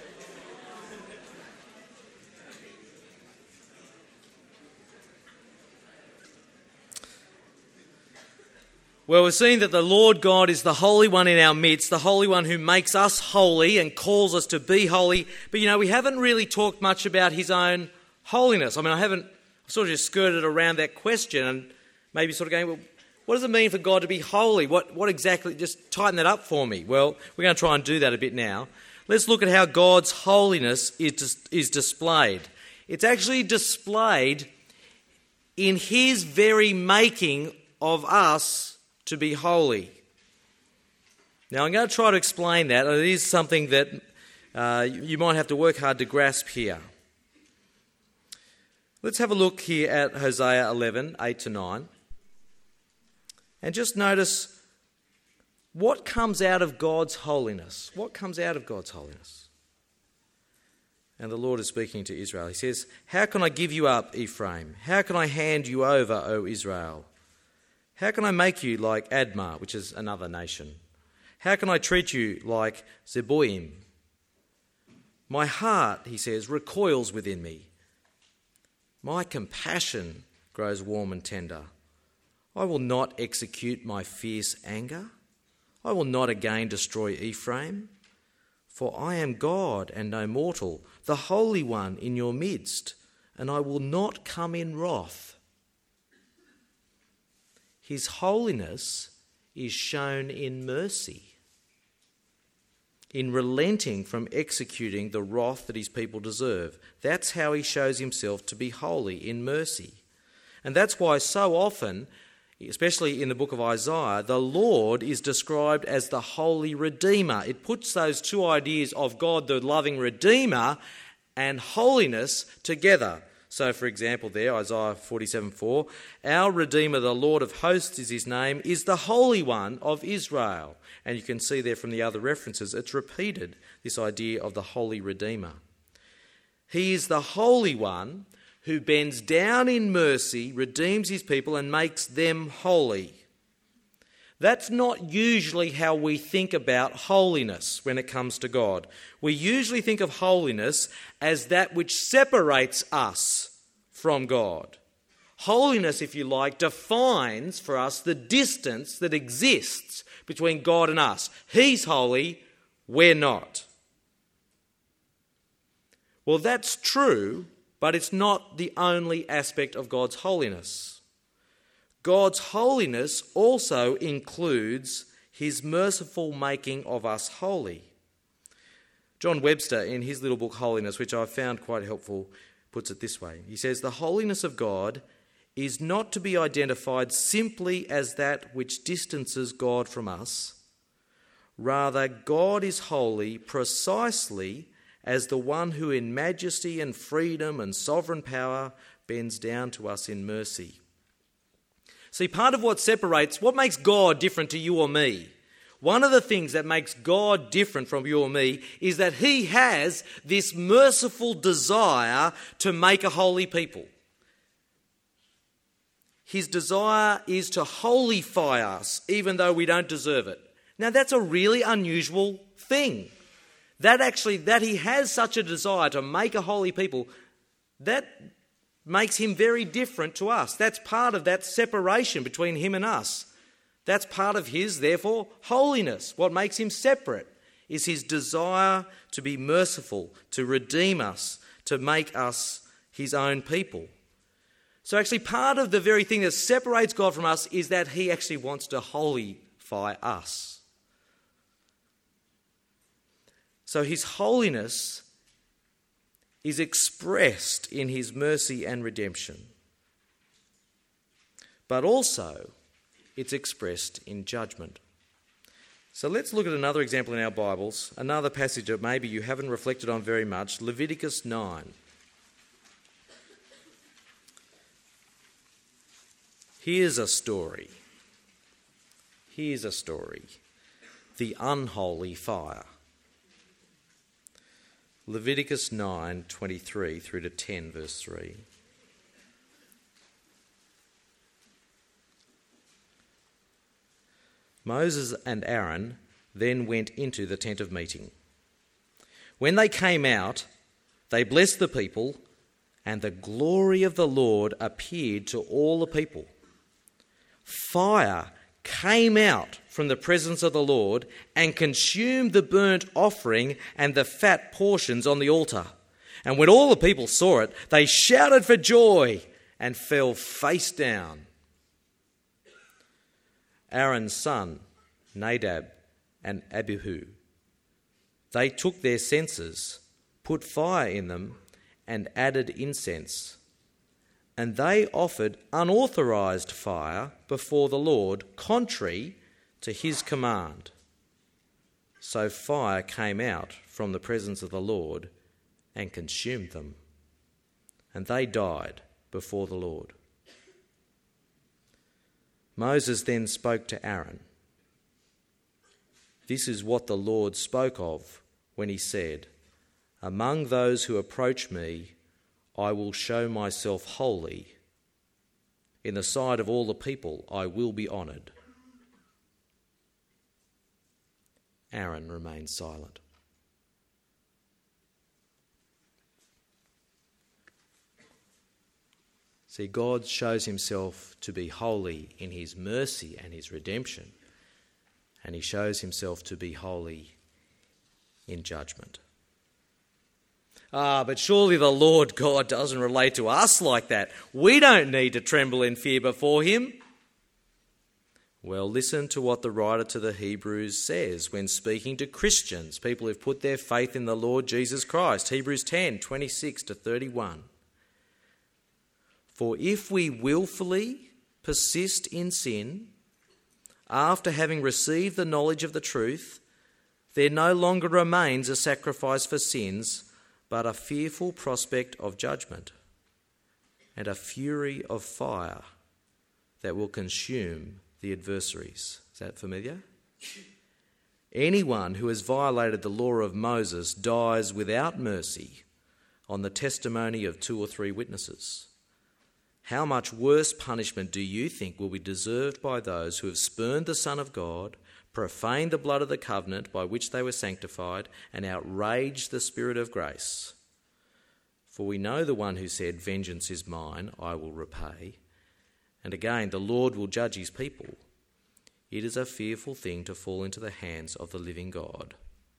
Well, we're seeing that the Lord God is the Holy One in our midst, the Holy One who makes us holy and calls us to be holy. But, you know, we haven't really talked much about his own holiness. I mean, I haven't I've sort of just skirted around that question and maybe sort of going, well, what does it mean for God to be holy? What, what exactly? Just tighten that up for me. Well, we're going to try and do that a bit now. Let's look at how God's holiness is, is displayed. It's actually displayed in his very making of us to be holy. Now, I'm going to try to explain that. It is something that uh, you might have to work hard to grasp here. Let's have a look here at Hosea eleven, eight to nine. And just notice what comes out of God's holiness. What comes out of God's holiness? And the Lord is speaking to Israel. He says, "How can I give you up, Ephraim? How can I hand you over, O Israel? How can I make you like Admah, which is another nation? How can I treat you like Zeboim? My heart," he says, "recoils within me. My compassion grows warm and tender. I will not execute my fierce anger. I will not again destroy Ephraim. For I am God and no mortal, the Holy One in your midst, and I will not come in wrath." His holiness is shown in mercy, in relenting from executing the wrath that his people deserve. That's how he shows himself to be holy, in mercy. And that's why so often, especially in the book of Isaiah, the Lord is described as the Holy Redeemer. It puts those two ideas of God, the loving Redeemer, and holiness together. So, for example, there, Isaiah forty-seven four, "Our Redeemer, the Lord of hosts is his name, is the Holy One of Israel." And you can see there from the other references, it's repeated, this idea of the Holy Redeemer. He is the Holy One who bends down in mercy, redeems his people and makes them holy. That's not usually how we think about holiness when it comes to God. We usually think of holiness as that which separates us from God. Holiness, if you like, defines for us the distance that exists between God and us. He's holy, we're not. Well, that's true, but it's not the only aspect of God's holiness. God's holiness also includes his merciful making of us holy. John Webster, in his little book Holiness, which I've found quite helpful, puts it this way. He says, "The holiness of God is not to be identified simply as that which distances God from us. Rather, God is holy precisely as the one who in majesty and freedom and sovereign power bends down to us in mercy." See, part of what separates, what makes God different to you or me, one of the things that makes God different from you or me is that he has this merciful desire to make a holy people. His desire is to holify us even though we don't deserve it. Now that's a really unusual thing. That actually, that he has such a desire to make a holy people, that makes him very different to us. That's part of that separation between him and us. That's part of his, therefore, holiness. What makes him separate is his desire to be merciful, to redeem us, to make us his own people. So actually part of the very thing that separates God from us is that he actually wants to holify us. So his holiness is expressed in his mercy and redemption. But also it's expressed in judgment. So let's look at another example in our Bibles, another passage that maybe you haven't reflected on very much, Leviticus nine. Here's a story. Here's a story. The unholy fire. Leviticus nine, twenty-three through to ten, verse three. Moses and Aaron then went into the tent of meeting. When they came out, they blessed the people, and the glory of the Lord appeared to all the people. Fire came out from the presence of the Lord and consumed the burnt offering and the fat portions on the altar. And when all the people saw it, they shouted for joy and fell face down. Aaron's son, Nadab and Abihu, they took their censers, put fire in them, and added incense. And they offered unauthorized fire before the Lord, contrary to his command. So fire came out from the presence of the Lord and consumed them, and they died before the Lord. Moses then spoke to Aaron. This is what the Lord spoke of when he said, "Among those who approach me, I will show myself holy. In the sight of all the people, I will be honoured." Aaron remained silent. See, God shows himself to be holy in his mercy and his redemption, and he shows himself to be holy in judgment. Ah, but surely the Lord God doesn't relate to us like that. We don't need to tremble in fear before him. Well, listen to what the writer to the Hebrews says when speaking to Christians, people who've put their faith in the Lord Jesus Christ. Hebrews ten, twenty-six to thirty-one. For if we willfully persist in sin, after having received the knowledge of the truth, there no longer remains a sacrifice for sins, but a fearful prospect of judgment and a fury of fire that will consume the adversaries. Is that familiar? Anyone who has violated the law of Moses dies without mercy on the testimony of two or three witnesses. How much worse punishment do you think will be deserved by those who have spurned the Son of God, profaned the blood of the covenant by which they were sanctified, and outraged the Spirit of grace? For we know the one who said, "Vengeance is mine, I will repay." And again, the Lord will judge his people. It is a fearful thing to fall into the hands of the living God.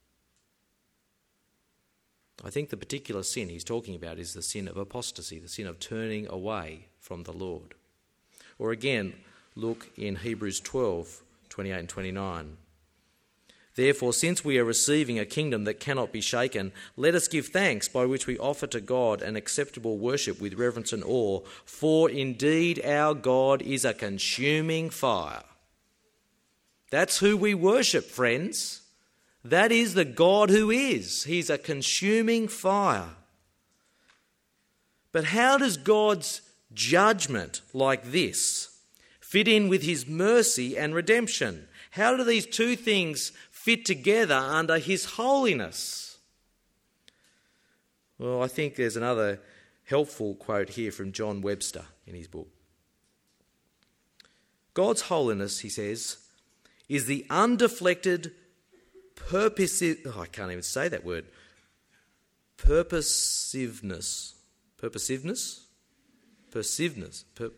I think the particular sin he's talking about is the sin of apostasy, the sin of turning away from the Lord. Or again, look in Hebrews twelve, twenty-eight and twenty-nine. Therefore, since we are receiving a kingdom that cannot be shaken, let us give thanks by which we offer to God an acceptable worship with reverence and awe, for indeed our God is a consuming fire. That's who we worship, friends. That is the God who is. He's a consuming fire. But how does God's judgment like this fit in with his mercy and redemption? How do these two things fit together under his holiness? Well, I think there's another helpful quote here from John Webster in his book. God's holiness, he says, is the undeflected purposive... Oh, I can't even say that word. Purposiveness. Purposiveness? Persiveness. Pur-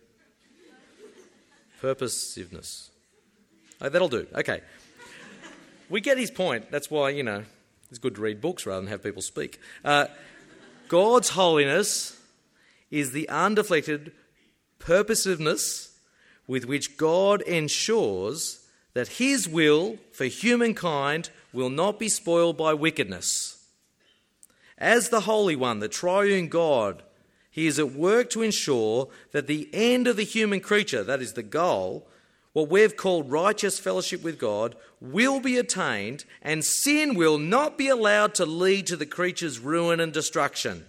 purposiveness. Oh, that'll do. Okay. We get his point. That's why, you know, it's good to read books rather than have people speak. Uh, God's holiness is the undeflected purposiveness with which God ensures that his will for humankind will not be spoiled by wickedness. As the Holy One, the triune God, he is at work to ensure that the end of the human creature, that is the goal, what we've called righteous fellowship with God, will be attained, and sin will not be allowed to lead to the creature's ruin and destruction.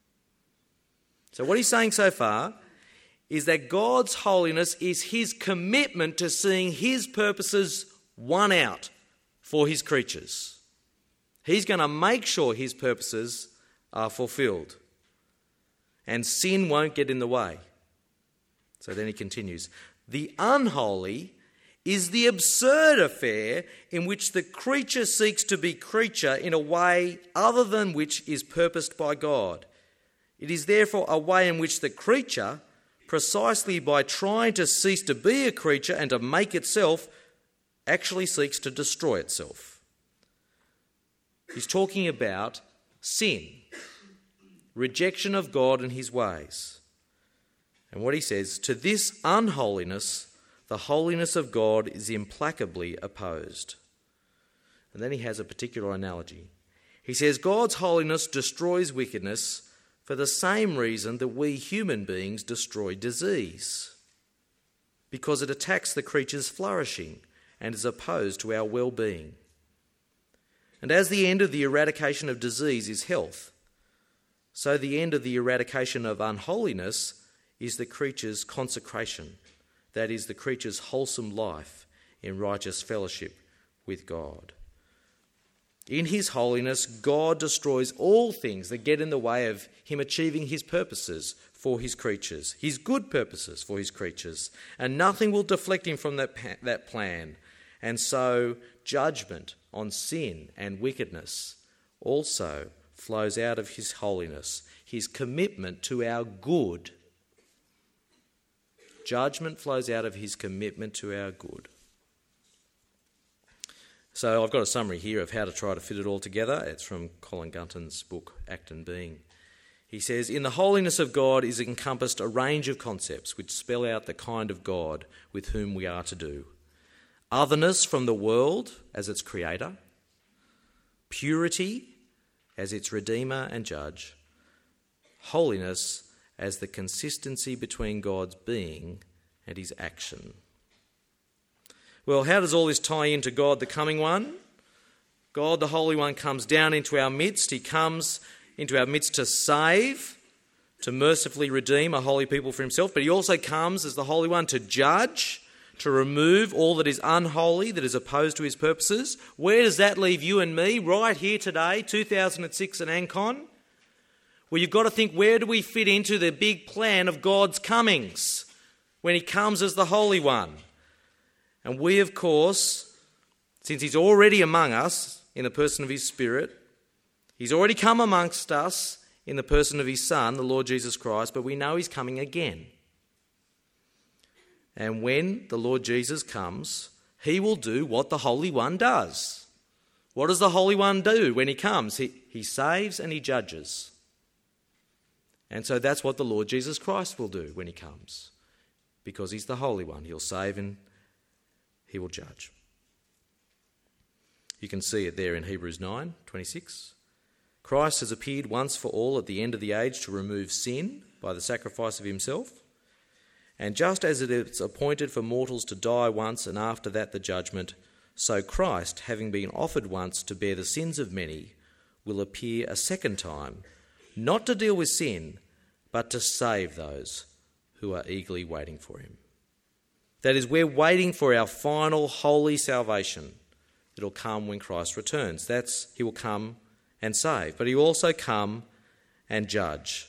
So what he's saying so far is that God's holiness is his commitment to seeing his purposes won out for his creatures. He's going to make sure his purposes are fulfilled, and sin won't get in the way. So then he continues, the unholy is the absurd affair in which the creature seeks to be creature in a way other than which is purposed by God. It is therefore a way in which the creature, precisely by trying to cease to be a creature and to make itself, actually seeks to destroy itself. He's talking about sin, rejection of God and his ways. And what he says, to this unholiness, the holiness of God is implacably opposed. And then he has a particular analogy. He says, God's holiness destroys wickedness for the same reason that we human beings destroy disease, because it attacks the creature's flourishing and is opposed to our well-being. And as the end of the eradication of disease is health, so the end of the eradication of unholiness is the creature's consecration, that is, the creature's wholesome life in righteous fellowship with God. In his holiness, God destroys all things that get in the way of him achieving his purposes for his creatures, his good purposes for his creatures, and nothing will deflect him from that, that plan. And so judgment on sin and wickedness also flows out of his holiness, his commitment to our good. Judgment flows out of his commitment to our good. So I've got a summary here of how to try to fit it all together. It's from Colin Gunton's book, Act and Being. He says, in the holiness of God is encompassed a range of concepts which spell out the kind of God with whom we are to do. Otherness from the world as its creator, purity as its redeemer and judge, holiness as the consistency between God's being and his action. Well, how does all this tie into God, the coming one? God, the Holy One, comes down into our midst. He comes into our midst to save, to mercifully redeem a holy people for himself, but he also comes as the Holy One to judge, to remove all that is unholy, that is opposed to his purposes. Where does that leave you and me right here today, two thousand six at Ancon? Well, you've got to think, where do we fit into the big plan of God's comings when he comes as the Holy One? And we, of course, since he's already among us in the person of his Spirit, he's already come amongst us in the person of his Son, the Lord Jesus Christ, but we know he's coming again. And when the Lord Jesus comes, he will do what the Holy One does. What does the Holy One do when he comes? He, he saves and he judges. And so that's what the Lord Jesus Christ will do when he comes, because he's the Holy One. He'll save and he will judge. You can see it there in Hebrews nine twenty-six. Christ has appeared once for all at the end of the age to remove sin by the sacrifice of himself. And just as it is appointed for mortals to die once and after that the judgment, so Christ, having been offered once to bear the sins of many, will appear a second time, not to deal with sin, but to save those who are eagerly waiting for him. That is, we're waiting for our final holy salvation that'll come when Christ returns. That's, he will come and save, but he will also come and judge.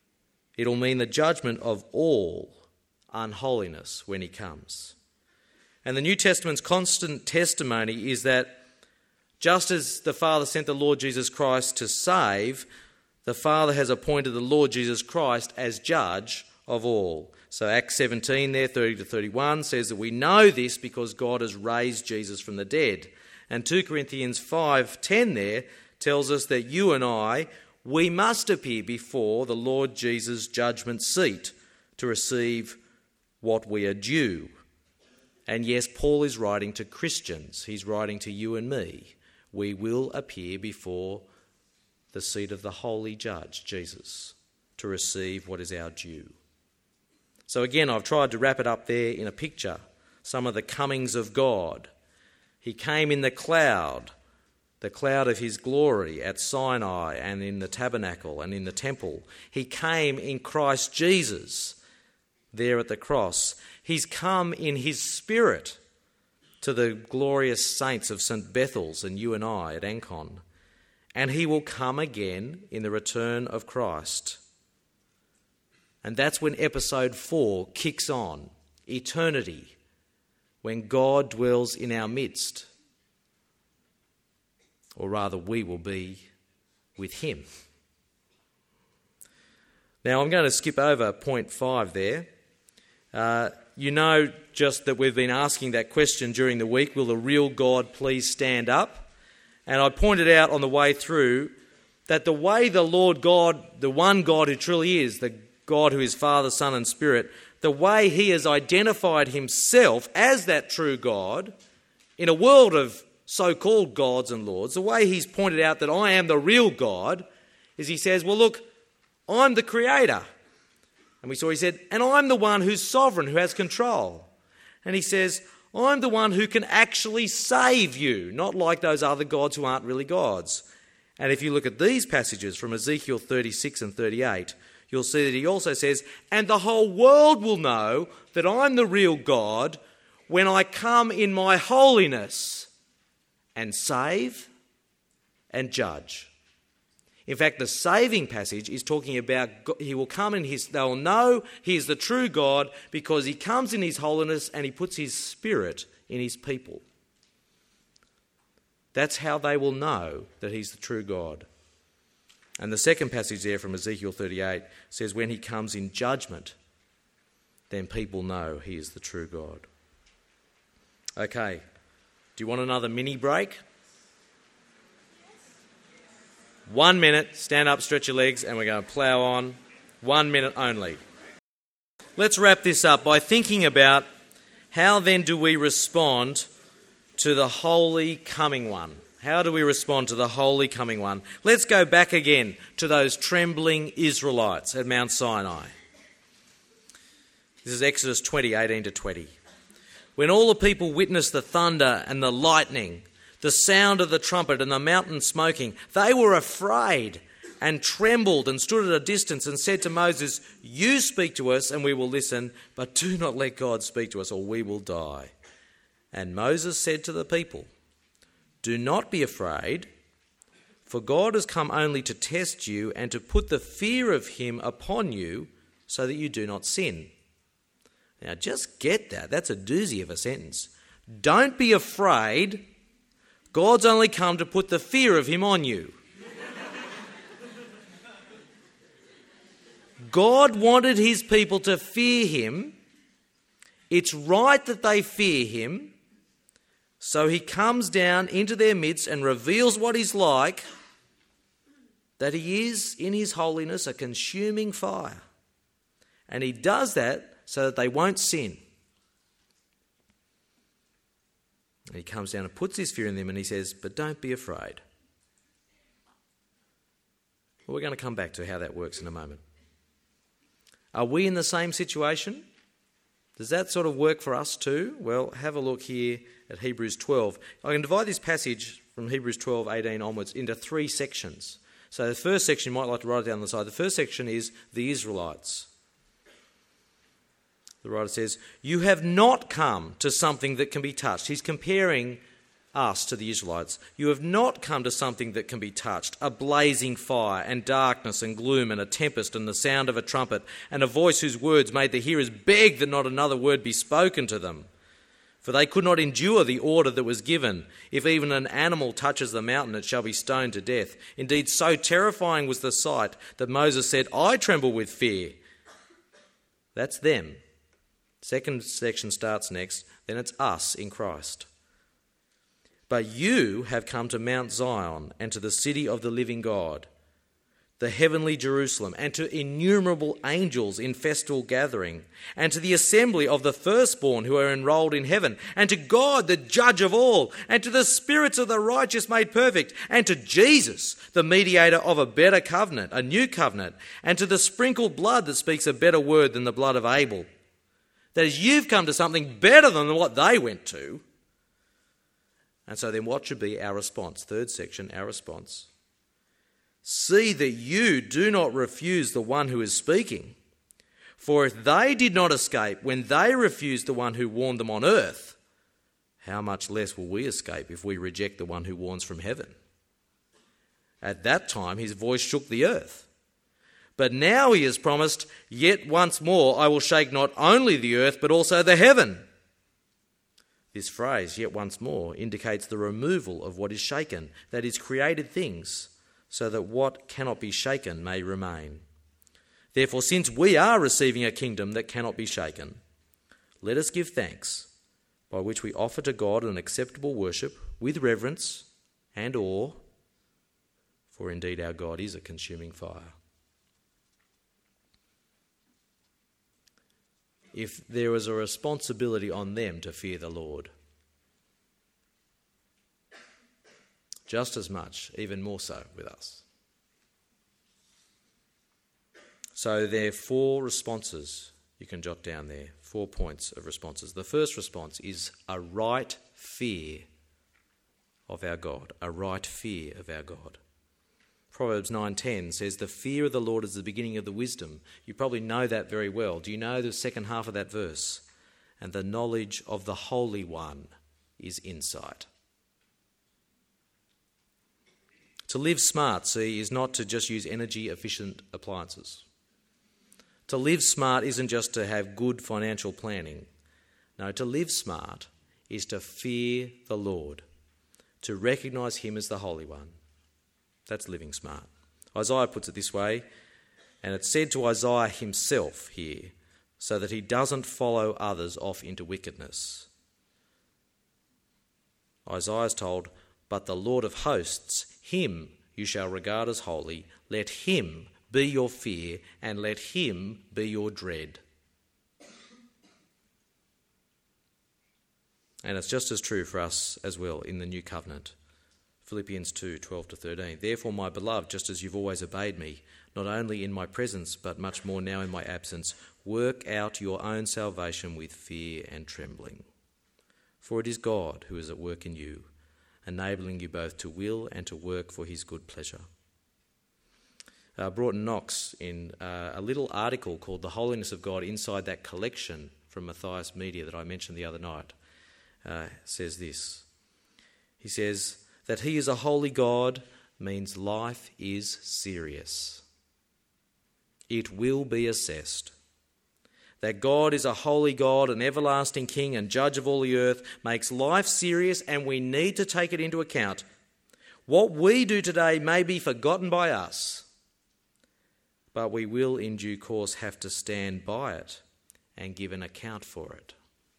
It'll mean the judgment of all unholiness when he comes. And the New Testament's constant testimony is that just as the Father sent the Lord Jesus Christ to save, the Father has appointed the Lord Jesus Christ as judge of all. So Acts seventeen there, thirty to thirty-one, says that we know this because God has raised Jesus from the dead. And two Corinthians five ten there tells us that you and I, we must appear before the Lord Jesus' judgment seat to receive what we are due. And yes, Paul is writing to Christians. He's writing to you and me. We will appear before the seat of the holy judge, Jesus, to receive what is our due. So again, I've tried to wrap it up there in a picture, some of the comings of God. He came in the cloud, the cloud of his glory at Sinai and in the tabernacle and in the temple. He came in Christ Jesus there at the cross. He's come in his Spirit to the glorious saints of Saint Bethel's and you and I at Ancon. And he will come again in the return of Christ. And that's when episode four kicks on, eternity, when God dwells in our midst. Or rather, we will be with him. Now, I'm going to skip over point five there. Uh, you know just that we've been asking that question during the week, will the real God please stand up? And I pointed out on the way through that the way the Lord God, the one God who truly is, the God who is Father, Son and Spirit, the way he has identified himself as that true God in a world of so-called gods and lords, the way he's pointed out that I am the real God is he says, well, look, I'm the creator. And we saw he said, and I'm the one who's sovereign, who has control. And he says, I'm the one who can actually save you, not like those other gods who aren't really gods. And if you look at these passages from Ezekiel thirty-six and thirty-eight, you'll see that he also says, and the whole world will know that I'm the real God when I come in my holiness and save and judge. In fact, the saving passage is talking about he will come in his, they will know he is the true God because he comes in his holiness and he puts his Spirit in his people. That's how they will know that he's the true God. And the second passage there from Ezekiel thirty-eight says when he comes in judgment, then people know he is the true God. Okay, do you want another mini break? One minute, stand up, stretch your legs, and we're going to plough on. One minute only. Let's wrap this up by thinking about how then do we respond to the holy coming one? How do we respond to the holy coming one? Let's go back again to those trembling Israelites at Mount Sinai. This is Exodus twenty, eighteen to twenty. When all the people witnessed the thunder and the lightning, the sound of the trumpet and the mountain smoking, they were afraid and trembled and stood at a distance and said to Moses, you speak to us and we will listen, but do not let God speak to us or we will die. And Moses said to the people, do not be afraid, for God has come only to test you and to put the fear of him upon you so that you do not sin. Now just get that. That's a doozy of a sentence. Don't be afraid. God's only come to put the fear of him on you. God wanted his people to fear him. It's right that they fear him. So he comes down into their midst and reveals what he's like, that he is in his holiness a consuming fire. And he does that so that they won't sin. And he comes down and puts his fear in them and he says, but don't be afraid. Well, we're going to come back to how that works in a moment. Are we in the same situation? Does that sort of work for us too? Well, have a look here at Hebrews twelve. I can divide this passage from Hebrews twelve, eighteen onwards into three sections. So the first section, you might like to write it down on the side. The first section is the Israelites. The writer says, you have not come to something that can be touched. He's comparing us to the Israelites. You have not come to something that can be touched, a blazing fire and darkness and gloom and a tempest and the sound of a trumpet and a voice whose words made the hearers beg that not another word be spoken to them. For they could not endure the order that was given. If even an animal touches the mountain, it shall be stoned to death. Indeed, so terrifying was the sight that Moses said, I tremble with fear. That's them. Second section starts next. Then it's us in Christ. But you have come to Mount Zion and to the city of the living God, the heavenly Jerusalem, and to innumerable angels in festal gathering, and to the assembly of the firstborn who are enrolled in heaven, and to God, the judge of all, and to the spirits of the righteous made perfect, and to Jesus, the mediator of a better covenant, a new covenant, and to the sprinkled blood that speaks a better word than the blood of Abel. That is, you've come to something better than what they went to. And so then what should be our response? Third section, our response. See that you do not refuse the one who is speaking. For if they did not escape when they refused the one who warned them on earth, how much less will we escape if we reject the one who warns from heaven? At that time his voice shook the earth. But now he has promised, yet once more I will shake not only the earth but also the heaven. This phrase, yet once more, indicates the removal of what is shaken, that is, created things, so that what cannot be shaken may remain. Therefore, since we are receiving a kingdom that cannot be shaken, let us give thanks, by which we offer to God an acceptable worship with reverence and awe, for indeed our God is a consuming fire. If there is a responsibility on them to fear the Lord, just as much, even more so with us. So there are four responses you can jot down there, four points of responses. The first response is a right fear of our God, a right fear of our God. Proverbs nine ten says, the fear of the Lord is the beginning of the wisdom. You probably know that very well. Do you know the second half of that verse? And the knowledge of the Holy One is insight. To live smart, see, is not to just use energy-efficient appliances. To live smart isn't just to have good financial planning. No, to live smart is to fear the Lord, to recognise him as the Holy One. That's living smart. Isaiah puts it this way, and it's said to Isaiah himself here, so that he doesn't follow others off into wickedness. Isaiah is told, but the Lord of hosts, him you shall regard as holy. Let him be your fear, and let him be your dread. And it's just as true for us as well in the new covenant. Philippians two twelve to thirteen. Therefore, my beloved, just as you've always obeyed me, not only in my presence, but much more now in my absence, work out your own salvation with fear and trembling. For it is God who is at work in you, enabling you both to will and to work for his good pleasure. Uh, Broughton Knox, in uh, a little article called The Holiness of God Inside That Collection from Matthias Media that I mentioned the other night, uh, says this. He says, that he is a holy God means life is serious. It will be assessed. That God is a holy God, an everlasting King and judge of all the earth makes life serious, and we need to take it into account. What we do today may be forgotten by us, but we will in due course have to stand by it and give an account for it.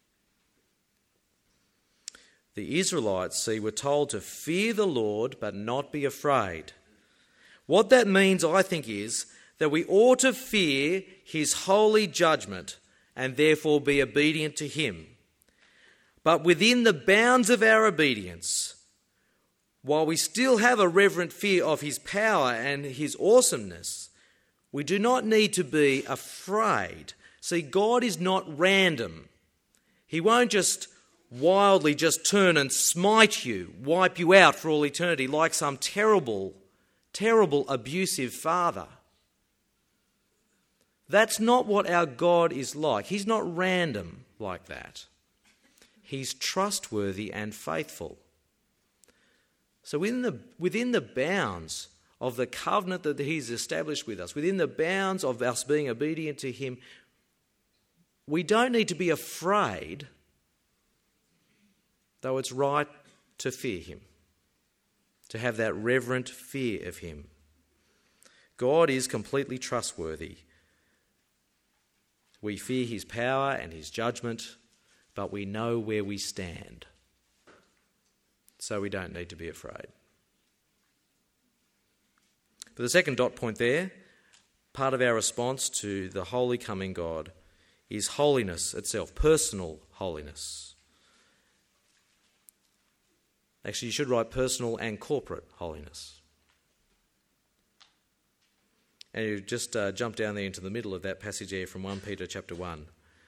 The Israelites, see, were told to fear the Lord but not be afraid. What that means, I think, is that we ought to fear his holy judgment and therefore be obedient to him. But within the bounds of our obedience, while we still have a reverent fear of his power and his awesomeness, we do not need to be afraid. See, God is not random. He won't just wildly just turn and smite you, wipe you out for all eternity like some terrible, terrible abusive father. That's not what our God is like. He's not random like that. He's trustworthy and faithful. So within the, within the bounds of the covenant that he's established with us, within the bounds of us being obedient to him, we don't need to be afraid though it's right to fear him, to have that reverent fear of him. God is completely trustworthy. We fear his power and his judgment, but we know where we stand, so we don't need to be afraid. For the second dot point there, part of our response to the holy coming God is holiness itself, personal holiness. Actually, you should write personal and corporate holiness. And you just uh, jump down there into the middle of that passage there from First Peter chapter one.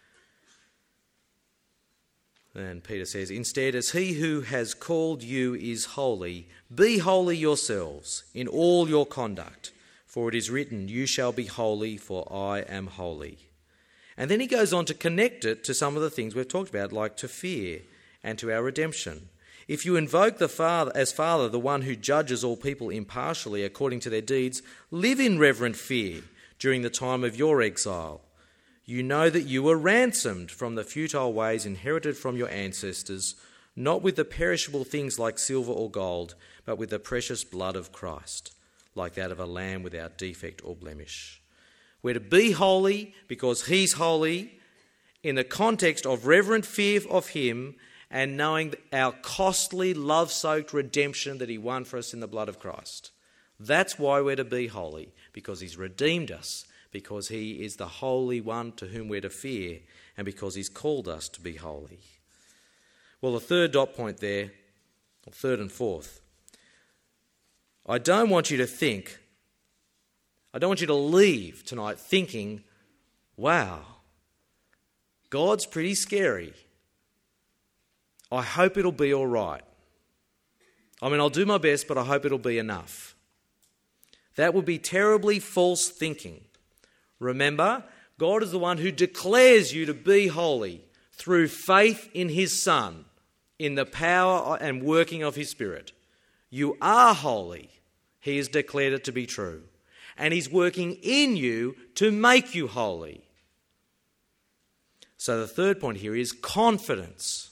And Peter says, "Instead, as he who has called you is holy, be holy yourselves in all your conduct. For it is written, you shall be holy, for I am holy." And then he goes on to connect it to some of the things we've talked about, like to fear and to our redemption. If you invoke the Father as Father, the one who judges all people impartially according to their deeds, live in reverent fear during the time of your exile. You know that you were ransomed from the futile ways inherited from your ancestors, not with the perishable things like silver or gold, but with the precious blood of Christ, like that of a lamb without defect or blemish. We're to be holy because he's holy in the context of reverent fear of him and knowing our costly, love-soaked redemption that he won for us in the blood of Christ. That's why we're to be holy, because he's redeemed us, because he is the holy one to whom we're to fear, and because he's called us to be holy. Well, the third dot point there, or third and fourth, I don't want you to think, I don't want you to leave tonight thinking, wow, God's pretty scary. I hope it'll be all right. I mean, I'll do my best, but I hope it'll be enough. That would be terribly false thinking. Remember, God is the one who declares you to be holy through faith in his Son, in the power and working of his Spirit. You are holy. He has declared it to be true. And he's working in you to make you holy. So the third point here is confidence.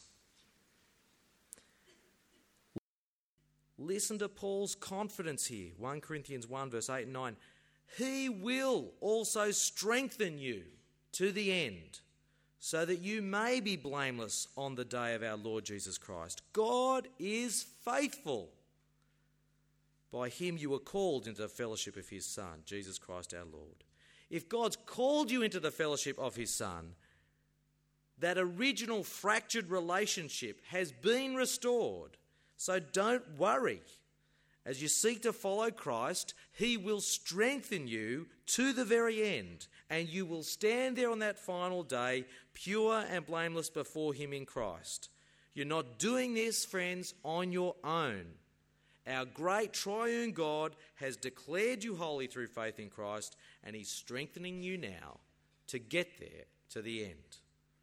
Listen to Paul's confidence here. First Corinthians one, verse eight and nine. He will also strengthen you to the end, so that you may be blameless on the day of our Lord Jesus Christ. God is faithful. By him you were called into the fellowship of his Son, Jesus Christ our Lord. If God's called you into the fellowship of his Son, that original fractured relationship has been restored. So don't worry. As you seek to follow Christ, he will strengthen you to the very end, and you will stand there on that final day, pure and blameless before him in Christ. You're not doing this, friends, on your own. Our great triune God has declared you holy through faith in Christ, and he's strengthening you now to get there to the end.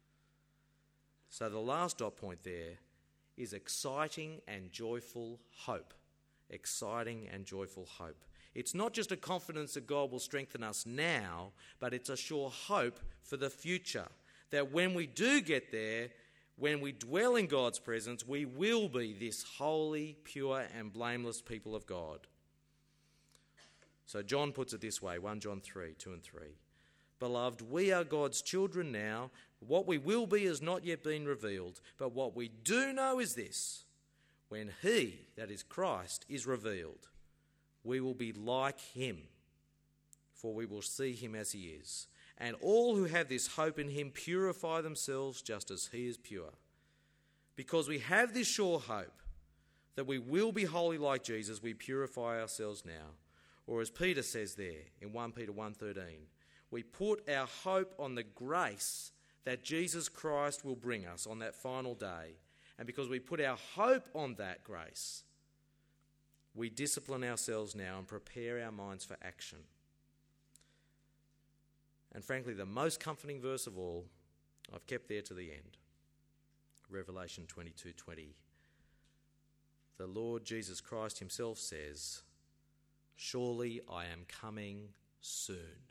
So the last dot point there is exciting and joyful hope. Exciting and joyful hope. It's not just a confidence that God will strengthen us now, but it's a sure hope for the future. That when we do get there, when we dwell in God's presence, we will be this holy, pure and blameless people of God. So John puts it this way, First John three, two and three. Beloved, we are God's children now. What we will be has not yet been revealed, but what we do know is this: when he, that is Christ, is revealed, we will be like him, for we will see him as he is. And all who have this hope in him purify themselves just as he is pure. Because we have this sure hope that we will be holy like Jesus, we purify ourselves now. Or as Peter says there in First Peter one thirteen, we put our hope on the grace that Jesus Christ will bring us on that final day. And because we put our hope on that grace, we discipline ourselves now and prepare our minds for action. And frankly, the most comforting verse of all, I've kept there to the end. Revelation twenty-two twenty. The Lord Jesus Christ himself says, "Surely I am coming soon."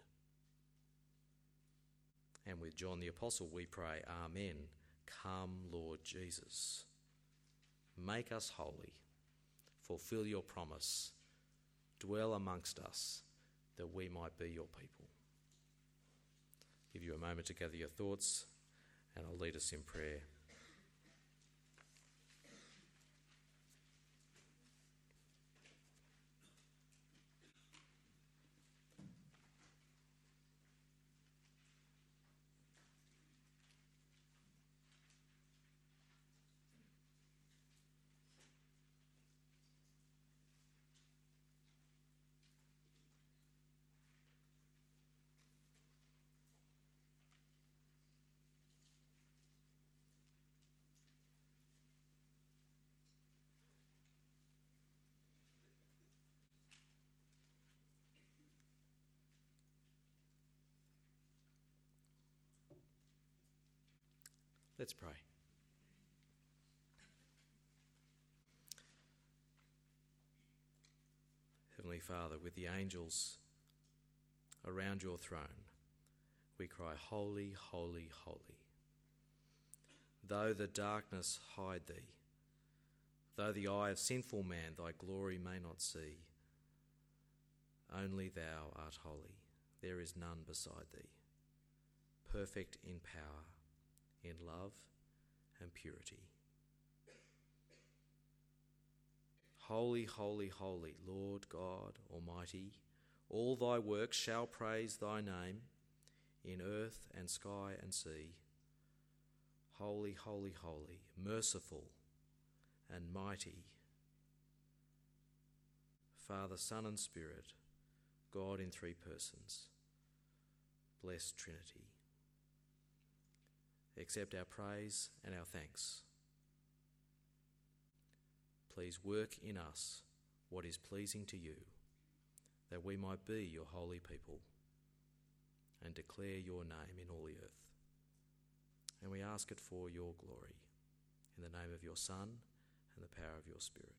And with John the Apostle we pray, Amen. Come, Lord Jesus. make us holy, fulfil your promise, dwell amongst us, that we might be your people. Give you a moment to gather your thoughts, and I'll lead us in prayer. Let's pray. Heavenly Father, with the angels around your throne, we cry, holy, holy, holy. Though the darkness hide thee, though the eye of sinful man thy glory may not see, only thou art holy, there is none beside thee, perfect in power, in love and purity. Holy, holy, holy, Lord God Almighty, all thy works shall praise thy name in earth and sky and sea. Holy, holy, holy, merciful and mighty, Father, Son and Spirit, God in three persons, blessed Trinity. Accept our praise and our thanks. Please work in us what is pleasing to you, that we might be your holy people and declare your name in all the earth. And we ask it for your glory, in the name of your Son and the power of your Spirit.